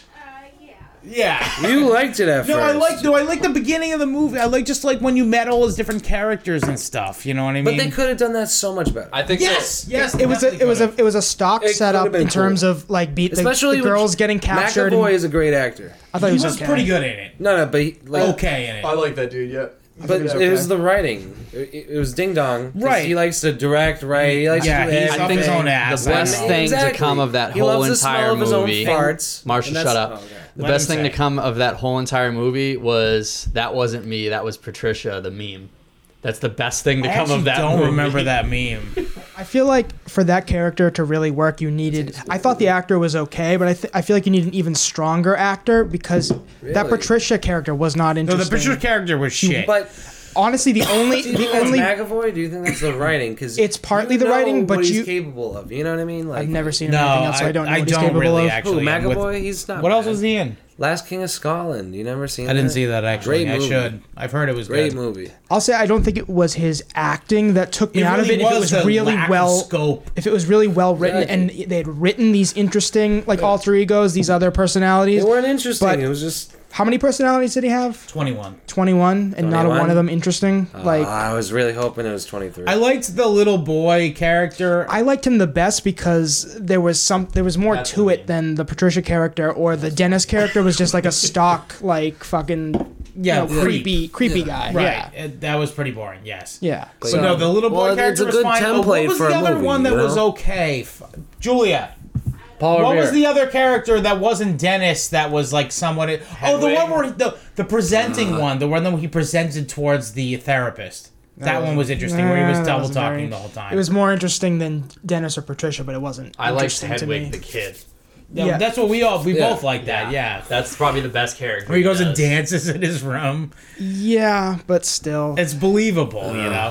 Yeah. You liked it at No, first. I like the beginning of the movie. I like just like when you met all those different characters and stuff. You know what I mean? But they could have done that so much better. I think Yes. It was a stock It could've setup been in terms cool. of like the Especially with girls getting captured. McAvoy And, is a great actor. I thought He he was okay. pretty good in it. No, but he, like, Okay in it. I like that dude. Yeah. But it was the writing. It was Ding Dong. 'Cause Right. He likes to direct, right? He likes Yeah, to do he's everything. up his own ass. The best I know. thing to come of that He whole loves the smell entire of his own movie. farts. Marshall, And that's- shut up. oh, okay. The Let best him thing to say. come of that whole entire movie was that wasn't me. That was Patricia, the meme. That's the best thing to I come actually of that don't movie. remember that meme. I feel like for that character to really work, you needed. I thought the actor was okay, but I feel like you need an even stronger actor because that Really? Patricia character was not No, interesting. the Patricia character was shit. But Honestly, the only do you think that's only McAvoy? Do you think that's the writing? Because It's partly the writing, but what you- he's capable of. You know what I mean? Like I've never seen him No, in anything else, so I don't know what he's capable really of. actually. Who, I'm with- McAvoy? He's not. What else bad. was he in? Last King of Scotland. You never seen? I didn't that? see that actually. Great I movie. should. I've heard it was Great good. movie. I'll say I don't think it was his acting that took me It out of really it. If it was was the really lack of well, scope. if it was really well written, Yeah, I and they had written these interesting like alter egos, these other personalities. They weren't interesting. But- It was just. How many personalities did he have? 21. 21, and not a 21? one of them interesting. Like I was really hoping it was 23. I liked the little boy character. I liked him the best because there was more That's to what I it mean. than the Patricia character or the Dennis character was just like a stock like fucking Yeah, creep. creepy guy. Right. Yeah. That was pretty boring. Yes. Yeah. So no, the little boy Well, character it's a was good fine. Oh, template what was for the a other movie, one that you was know? okay? Julia. Paul What Revere. was the other character that wasn't Dennis that was like somewhat? Oh, the one where the presenting one, the one that he presented towards the therapist. That one was interesting, where he was That double wasn't talking very- the whole time. It was more interesting than Dennis or Patricia, but it wasn't. I liked interesting to Hedwig me. the kid. Yeah, that's what we Yeah. both like that. Yeah. That's probably the best character. Where he goes and does. dances in his room. Yeah, but still. It's believable, you know.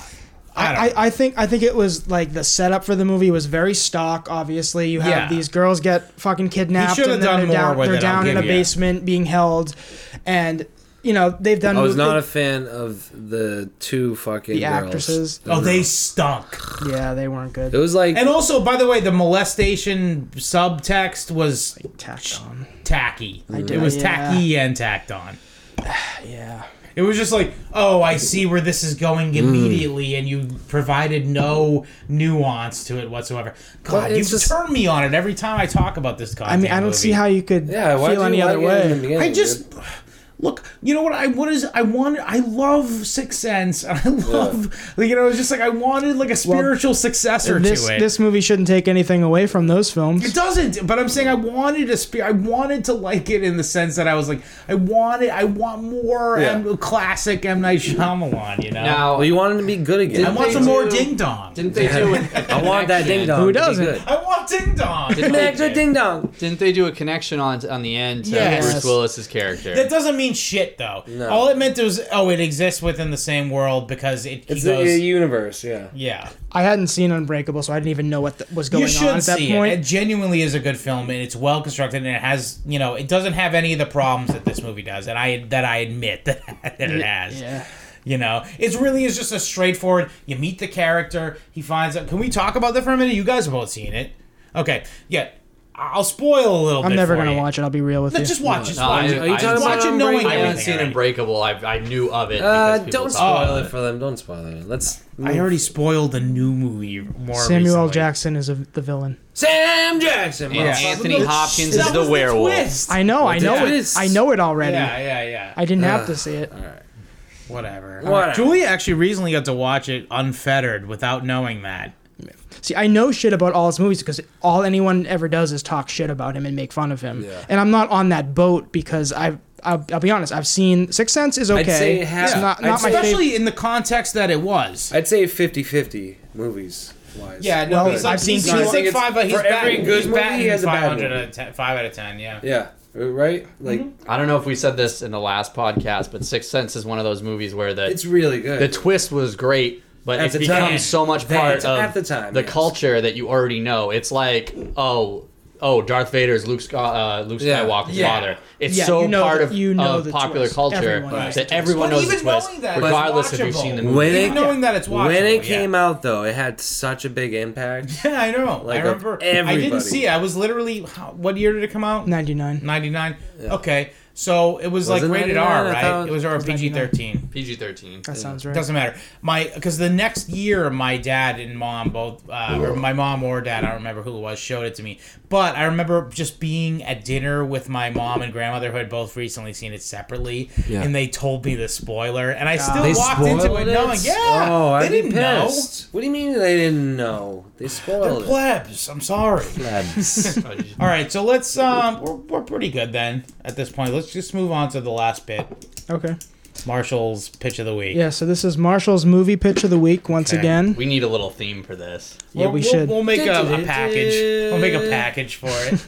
I think it was like the setup for the movie was very stock. Obviously, you have Yeah. these girls get fucking kidnapped, should have and then done they're more down, with they're it, I'll down in a give you. basement being held, and you know they've done. I was not a fan of the two fucking the girls. actresses. Oh, they stunk. Yeah, they weren't good. It was like And also, by the way, the molestation subtext was Tacked on. tacky. did- It was yeah. tacky and tacked on. Yeah. It was just like, oh, I see where this is going immediately, and you provided no nuance to it whatsoever. God, it's you just- turn me on it every time I talk about this goddamn I mean, I don't movie. see how you could yeah. Why feel any other way. I just look. You know what? I love Sixth Sense, and I love like, you know. It's just like I wanted like a spiritual successor This to it. this movie shouldn't take anything away from those films. It doesn't, but I'm saying I wanted I wanted to like it in the sense that I was like, I want more classic M. Night Shyamalan, you know? Now, Well, you want him to be good again. I want they some more do- Ding Dong. didn't they do? I want that ding dong. Who to be doesn't? good. I want Ding Dong. Connect the ding dong. Didn't they do a connection on the end to Yes. Bruce Willis's character? That doesn't mean shit, though. No. All it meant was, it exists within the same world because he It's goes, a universe, yeah. yeah. I hadn't seen Unbreakable, so I didn't even know what was going You should on at that see point. it. It genuinely is a good film, and it's well constructed, and it has, it doesn't have any of the problems that this movie does, and I admit that it has. Yeah. It really is just a straightforward. You meet the character. He finds out. Can we talk about that for a minute? You guys have both seen it. Okay. Yeah. I'll spoil a little bit. I'm never for gonna you. watch it. I'll be real with No, you. just watch. Just No, watch. I- it. are you talking Watch about it knowing Unbreakable? I haven't everything seen already. Unbreakable. I knew of it. Because people Don't talk- spoil it for them. Don't spoil it. Let's. I already spoiled the new movie more Samuel L. recently. Jackson is the villain. Sam Jackson. And motherfucker. Anthony Hopkins That is the was werewolf. twist. I know the it. twist? I know it already. Yeah. I didn't have to see it. Whatever. Whatever. Julia actually recently got to watch it unfettered without knowing that. See, I know shit about all his movies because all anyone ever does is talk shit about him and make fun of him. Yeah. And I'm not on that boat because I'll be honest. I've seen Sixth Sense is okay. I'd say half- It's not I'd my say- favorite. Especially in the context that it was. I'd say 50-50 movies wise. Yeah, no, Well, he's like, I've seen he's two- like I think it's- 5, he's for every batting- good he's movie, batting he has a bad 500 movie. out of 10, 5 out of 10, yeah. Yeah. Right? Like, I don't know if we said this in the last podcast, but Sixth Sense is one of those movies where it's really good. the twist was great, but At it the becomes time. so much part At of the time, the yes. culture that you already know. It's like, oh, Darth Vader is Luke Skywalker's Yeah. father. It's Yeah, so you know part of of the popular twist. culture Everyone knows the that twist. everyone But knows the even twist, knowing that, regardless it's if you've seen the watchable. movie. When Even knowing that it's watchable. When it yeah. came out, though, it had such a big impact. Yeah, I know. Like, I remember. of I didn't everybody. see it. I was literally. What year did it come out? 99. 99. Okay, so it was like it rated 99? R, I right? thought It was or PG-13. PG-13. That sounds right. Doesn't matter. Because the next year, my dad and mom both, or my mom or dad, I don't remember who it was, showed it to me. But I remember just being at dinner with my mom and grandmother, who had both recently seen it separately, Yeah. and they told me the spoiler, and I still They walked into spoiled it knowing, yeah, Oh, they I'd be didn't know. pissed. What do you mean they didn't know? They They're spoiled it. plebs. I'm sorry. Plebs. All right, so let's we're pretty good then at this point. Let's just move on to the last bit. Okay. Marshall's pitch of the week. Yeah, so this is Marshall's movie pitch of the week once Okay. again. We need a little theme for this. Yeah, we should. We'll make a package. We'll make a package for it.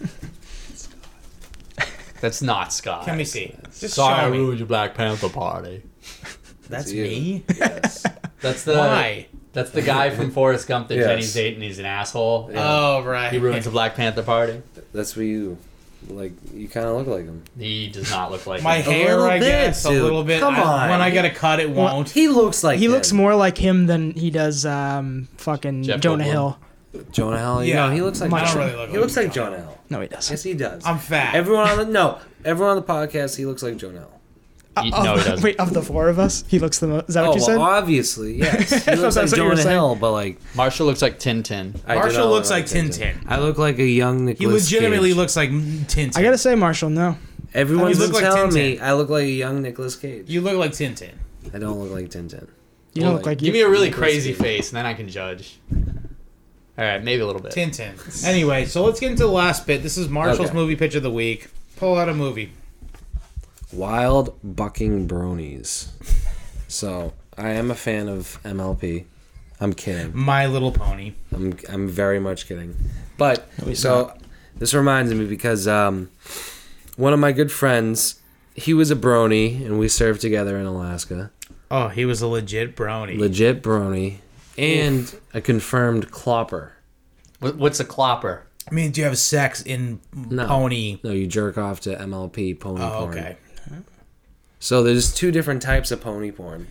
That's not Scott. Let me see. Just Sorry, I show me. ruined your Black Panther party. That's you. me. Yes. That's the Why? That's the guy from Forrest Gump that Yes. Jenny's dating. He's an asshole. Oh right. He ruins the Black Panther party. That's what you like. You kind of look like him. He does not look like My him. hair, little I bit, guess, a dude. little bit. Come on. When I get a cut, it won't. He looks like He him. looks more like him than he does fucking Jeff Jonah Goldblum. Hill. Jonah Hill. Yeah. No, he looks like. I don't Jonah. really look He looks like like Jonah Hill. No, he doesn't. Yes, he does. I'm fat. Everyone on the podcast, he looks like Jonah Hill. No, he doesn't. Wait, of the four of us, he looks the most. Is that what you said? Obviously, yes. He looks That's like what you were Jonah saying. Hill, but like Marshall looks like Tintin. I do Marshall not looks look like Tintin. I look like a young He Nicolas legitimately Cage. looks like Tintin. I gotta say, Marshall, no. Everyone's You been look like telling Tintin. me I look like a young Nicolas Cage. You look like Tintin. I don't look like Tintin. You don't look like Give you. me a really Nicolas crazy Cage. face, and then I can judge. All right, maybe a little bit. Tintin. Anyway, so let's get into the last bit. This is Marshall's Okay. movie pitch of the week. Pull out a movie. Wild Bucking Bronies. So I am a fan of MLP. I'm kidding. My Little Pony. I'm very much kidding. But so this reminds me because one of my good friends, he was a brony and we served together in Alaska. Oh, he was a legit brony. Legit brony and a confirmed clopper. What's a clopper? I mean, do you have sex in No. pony? No, you jerk off to MLP pony Oh, porn. okay. So there's two different types of pony porn.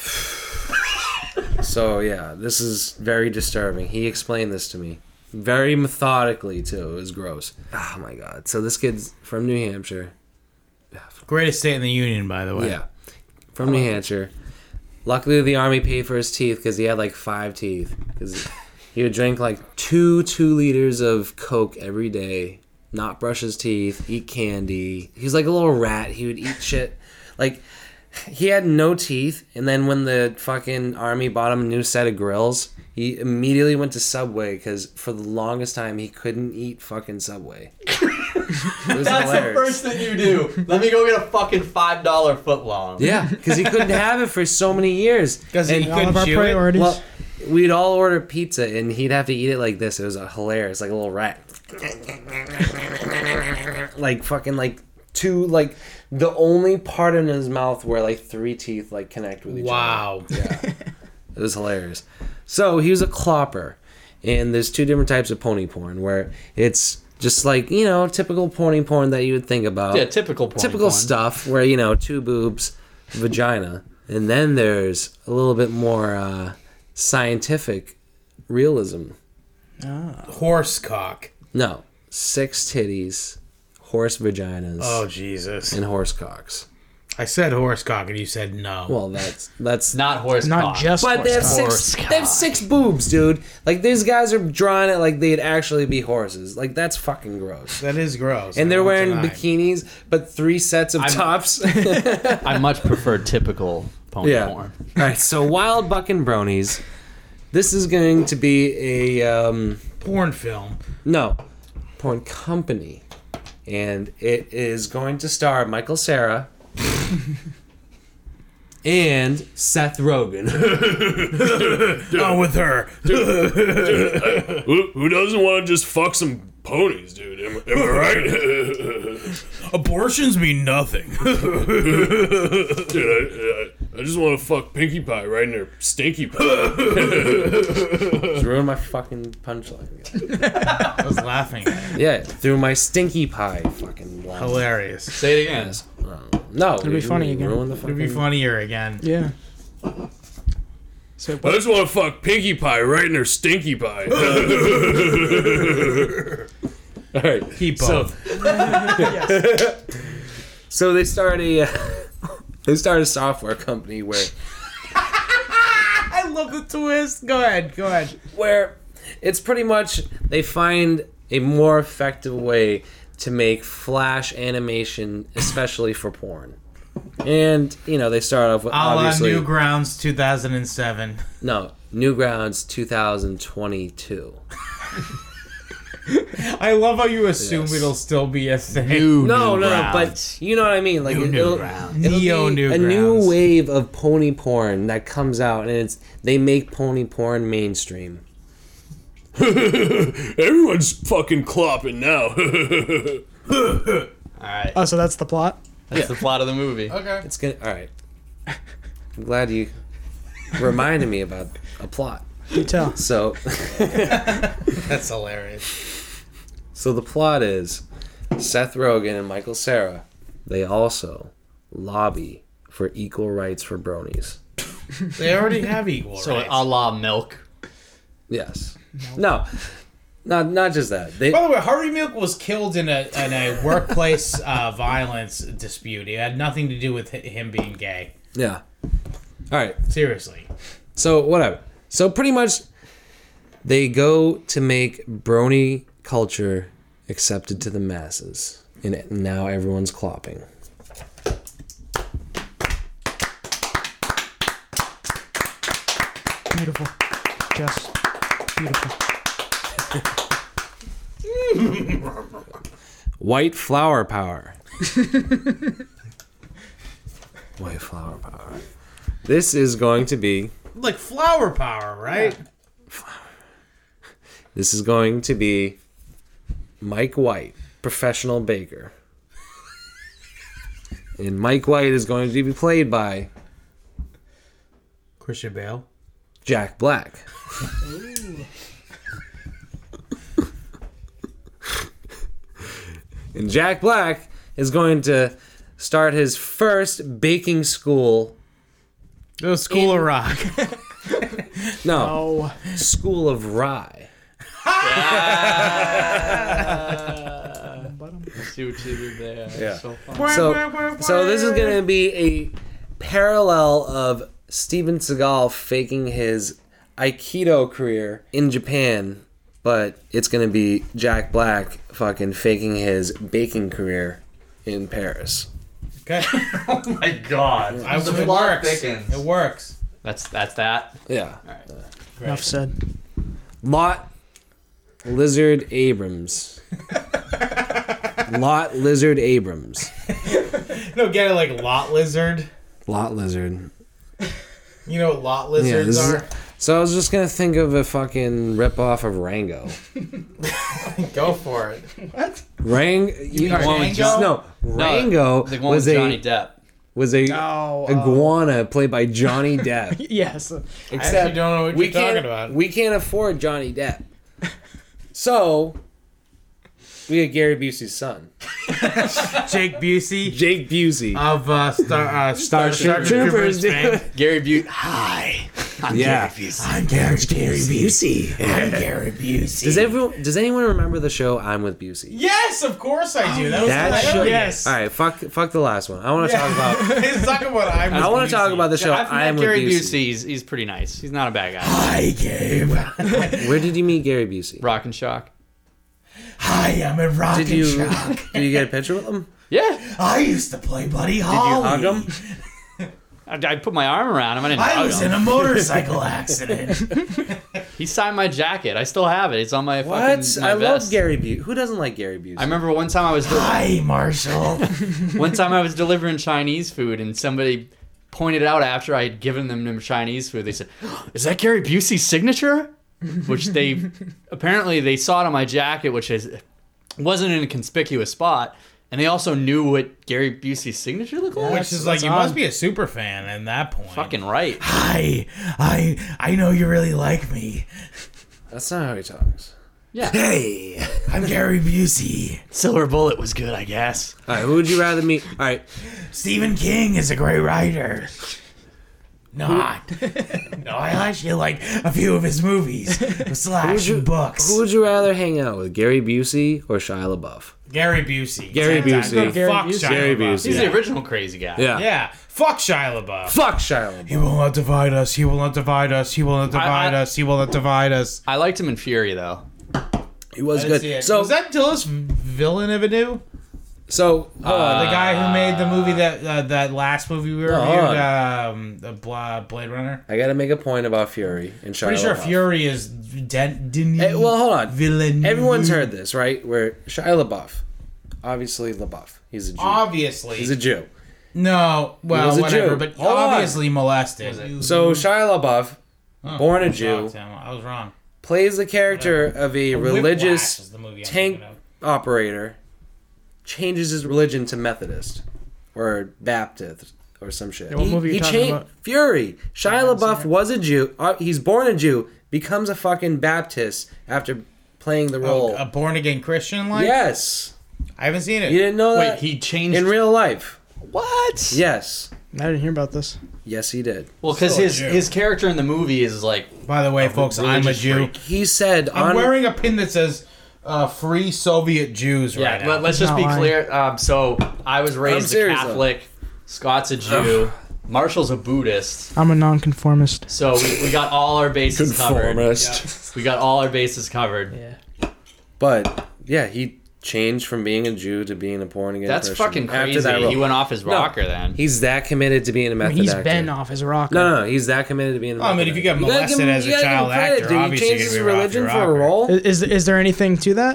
So yeah, this is very disturbing. He explained this to me very methodically too. It was gross. Oh my god. So this kid's from New Hampshire. Greatest state in the union, by the way. Yeah, from New Hampshire. Luckily, the army paid for his teeth because he had like 5 teeth. Because he would drink like 2 liters of Coke every day, not brush his teeth, eat candy. He was like a little rat. He would eat shit. Like, he had no teeth, and then when the fucking army bought him a new set of grills, he immediately went to Subway because for the longest time he couldn't eat fucking Subway. It was That's hilarious. the first thing you do. Let me go get a fucking $5 footlong. Yeah, because he couldn't have it for so many years. Because he All couldn't of our chew it. priorities. Well, we'd all order pizza, and he'd have to eat it like this. It was hilarious, like a little rat. Like fucking like 2, like the only part in his mouth where like 3 teeth like connect with each Wow. other. Yeah, it was hilarious. So he was a clopper, and there's 2 different types of pony porn where it's just like, you know, typical pony porn that you would think about. Yeah, typical porn. Typical stuff where, you know, 2 boobs, vagina. And then there's a little bit more scientific realism. Horse cock. No, 6 titties, horse vaginas, Oh, Jesus. and horse cocks. I said horse cock and you said no. Well, that's Not horse Not cock. just but they have horse six. cock. They have 6 boobs, dude. Like these guys are drawing it like they'd actually be horses. Like that's fucking gross. That is gross. And I they're won't wearing deny. bikinis, but 3 sets of tops. I much prefer typical pony Yeah. porn. All right, so Wild Bucking Bronies. This is going to be a Porn film. porn company, and it is going to star Michael Cera and Seth Rogen. On with her. Who doesn't want to just fuck some ponies, dude? Am I right? Abortions mean nothing. Dude, I just want to fuck Pinkie Pie right in her stinky pie. Just ruined my fucking punchline. That was laughing at it. Yeah, through my stinky pie fucking line. Hilarious. Say it again. No, It'll be funny again. Ruin the It'd be fucking... funnier again. Yeah. So I just want to fuck Pinkie Pie right in her stinky pie. All right. Keep So- up. So they start a software company where I love the twist. Go ahead. where it's pretty much they find a more effective way to make flash animation, especially for porn. And they start off with A la obviously Newgrounds 2007. Newgrounds 2022. I love how you assume Yes. it'll still be a thing. No, Newgrounds. but you know what I mean. Like it'll Neo be a Newgrounds. new wave of pony porn that comes out, and they make pony porn mainstream. Everyone's fucking clopping now. All right. Oh, so that's the plot? That's the plot of the movie. Okay. It's gonna. All right. I'm glad you reminded me about a plot. You tell. So That's hilarious. the plot is Seth Rogen and Michael Cera. They also lobby for equal rights for bronies. They already have equal So rights. a la Milk. Yes. No. Not just that. They. By the way, Harvey Milk was killed in a workplace violence dispute. It had nothing to do with him being gay. Yeah. All right. Seriously. So whatever. So pretty much, they go to make brony culture accepted to the masses, and now everyone's clopping. Beautiful. Jess. Beautiful. White flower power. White flower power. This is going to be. Like flower power, right? This is going to be Mike White, professional baker. And Mike White is going to be played by Christian Bale. Jack Black. And Jack Black is going to start his first baking school. The School of Rock. No, Oh. School of Rye. See what you did there. Yeah. So fun. So this is going to be a parallel of Steven Seagal faking his Aikido career in Japan, but it's going to be Jack Black fucking faking his baking career in Paris. Okay. Oh my god. It works. It works. That's that. Yeah. Enough said. Lot Lizard Abrams. Lot Lizard Abrams. No, get it like lot lizard. Lot Lizard. You know what lot lizards this is- are? So I was just going to think of a fucking ripoff of Rango. Go for it. Rango? Django? No, Rango The one with Johnny Depp. was a Oh, iguana played by Johnny Depp. yes. actually don't know what we you're talking can't- about. We can't afford Johnny Depp. So we had Gary Busey's son, Jake Busey Jake Busey. of Starship Troopers, fame. Gary Busey. Hi. I'm Yeah. Gary Busey. I'm Gary Busey. I'm Gary Busey. Does anyone remember the show I'm with Busey? Yes, of course I do. That was That show. hilarious. All right, fuck the last one. I want to talk about. He's talking about I want to talk about the show I've met I'm with Gary Busey. Busey. He's pretty nice. He's not a bad guy. Hi, Gabe. Where did you meet Gary Busey? Rock and Shock. Hi, I'm in Rock Did you did you get a picture with him? Yeah. I used to play Buddy Did you Holly. hug him? I put my arm around him. I didn't I hug was him. in a motorcycle accident. He signed my jacket. I still have it. It's on my What? fucking my I love vest. Gary Busey. Who doesn't like Gary Busey? I remember one time I was Hi, Marshall. delivering Chinese food and somebody pointed out after I had given them Chinese food. They said, "Is that Gary Busey's signature?" Which they apparently they saw it on my jacket, which wasn't in a conspicuous spot. And they also knew what Gary Busey's signature looked like. Which is like, you must be a super fan at that point. fucking right. Hi, I know you really like me. That's not how he talks. Yeah. Hey, I'm Gary Busey. Silver Bullet was good, I guess. All right, who would you rather meet? All right, Stephen King is a great writer. Not. No, I actually like a few of his movies slash books. who would you rather hang out with, Gary Busey or Shia LaBeouf? Gary Busey. Gary Busey. Fuck Busey. Shia Gary LaBeouf. Busey. He's the original crazy guy. Yeah. Yeah. Fuck Shia LaBeouf. Fuck Shia LaBeouf. He will not divide us. He will not divide us. He will not divide I- us. He will not divide us. I liked him in Fury, though. He was good. So was that Dillis Villeneuve? So The guy who made the movie that last movie we reviewed, hold the Blade Runner. I got to make a point about Fury and Shia Pretty sure LaBeouf. Fury is Denis. Hey, well, hold on. Villeneuve. Everyone's heard this, right? Where Shia LaBeouf, obviously LaBeouf, he's a Jew. Obviously. He's a Jew. No, well, was a whatever, Jew. but Hold on. obviously molested. So Shia LaBeouf, born a I Jew, was wrong. plays the character of a Whiplash religious is the movie I'm tank thinking of. operator, changes his religion to Methodist or Baptist or some shit. Yeah, what movie are you talking about? Fury. Shia LaBeouf was a Jew. He's born a Jew, becomes a fucking Baptist after playing the role. A born again Christian, like? Yes. I haven't seen it. You didn't know that? Wait, he changed. In real life. What? Yes. I didn't hear about this. Yes, he did. Well, because Still a Jew. his character in the movie is like. By the way, folks, I'm a religious Jew. freak. He said I'm wearing a pin that says "Free Soviet Jews" right Yeah, now. let's just Not be lying. clear. So I was raised a serious, though. Catholic. Scott's a Jew. Marshall's a Buddhist. I'm a nonconformist. So we got all our bases covered. conformist. We got all our bases covered. Yeah. But yeah, he changed from being a Jew to being a born again That's Christian fucking after crazy. that role. He went off his rocker then. He's that committed to being a I method mean, he's actor. been off his rocker. No, he's that committed to being a method I mean, if you get actor. gotta molested give him- as a you gotta give him child credit, actor, dude. obviously He you're changes his gonna be off religion your for a rocker. role. Is there anything to that?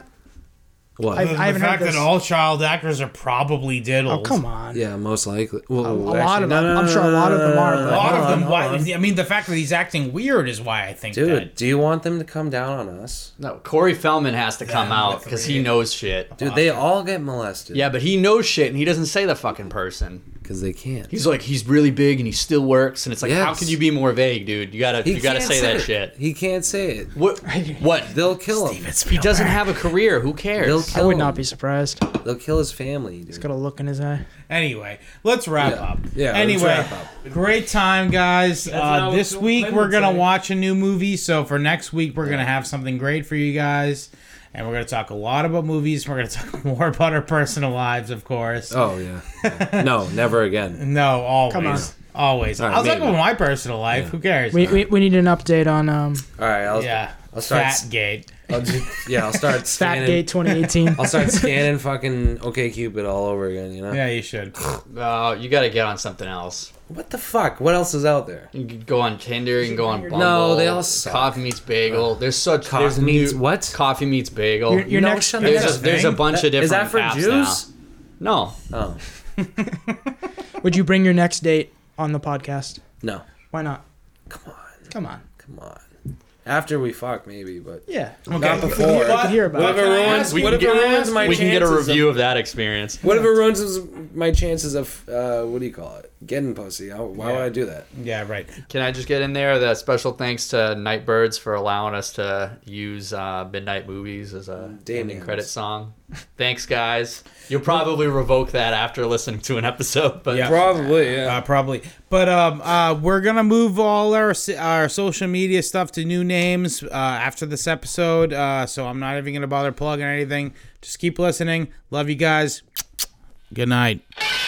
What? I The haven't heard fact that this. all child actors are probably diddles. Oh, come on. Yeah, most likely. Well, A lot of them. I'm sure a lot of them are. A But lot of them. no, Why, I mean, the fact that he's acting weird is why I think Dude, that. do you want them to come down on us? No, Corey Feldman has to come out because he knows shit. Dude, they all get molested. Yeah, but he knows shit and he doesn't say the fucking person. because they can't. He's like, he's really big and he still works, and it's like, how Yes. can you be more vague, dude? You gotta Can't say that it. shit. He can't say it. What? They'll kill him. He doesn't have a career. Who They'll cares? kill I would him. not be surprised. They'll kill his family, dude. He's got a look in his eye. Anyway, let's wrap Yeah. up. Yeah, let's Anyway, wrap up. great time, guys. This week we're gonna say. watch a new movie. So for next week we're gonna have something great for you guys, and we're gonna talk a lot about movies. We're gonna talk more about our personal lives, of course. Oh yeah. No, never again. No, always. Come on. Always. All right, I'll talk maybe. about my personal life. Who cares? We need an update on All right, I'll start. Fatgate. I'll start scanning. Fatgate 2018. I'll start scanning fucking OkCupid all over again. You know. Yeah, you should. You gotta get on something else. What the fuck? What else is out there? You can go on Tinder. You can go on Bumble. No, they all suck. Coffee Meets Bagel. There's Coffee meets what? Coffee Meets Bagel. Your No, next. shut your up. next- There's a bunch of different Is that for apps Jews? now. No. Oh Would you bring your next date on the podcast? no! Why not? Come on, Come on. come on. After we fuck, maybe, but Yeah. not before. I could hear about What if it. it ruins? We What can if it get- ruins my we can get a chances review of- of that experience. What if it ruins my chances of what do you call it? Getting pussy? Why would I do that? Yeah, right. Can I just get in there? The special thanks to Nightbirds for allowing us to use Midnight Movies as a Damn ending yes. credit song. Thanks, guys. You'll probably revoke that after listening to an episode, but Yeah. Probably, yeah. Probably. But we're going to move all our social media stuff to new names after this episode. So I'm not even going to bother plugging anything. Just keep listening. Love you guys. Good night.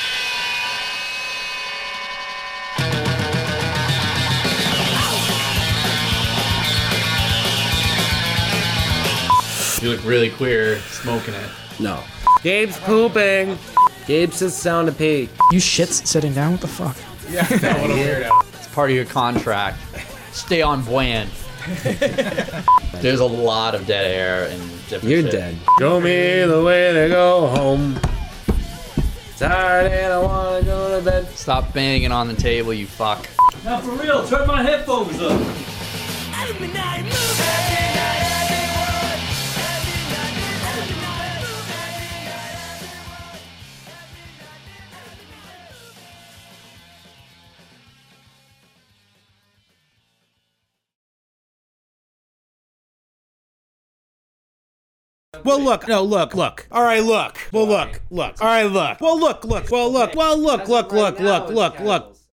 you look really queer smoking it. No. Gabe's pooping. Gabe says sound to pee. You shits sitting down? What the fuck? It's part of your contract. Stay on brand. There's a lot of dead air and different You're shit. dead. Show me the way to go home. Tired and I wanna go to bed. Stop banging on the table, you fuck. Now for real, turn my headphones up. Midnight movie. Well, look. No, look. All right, look. Well, look. All right, look. Well, look. Well, look.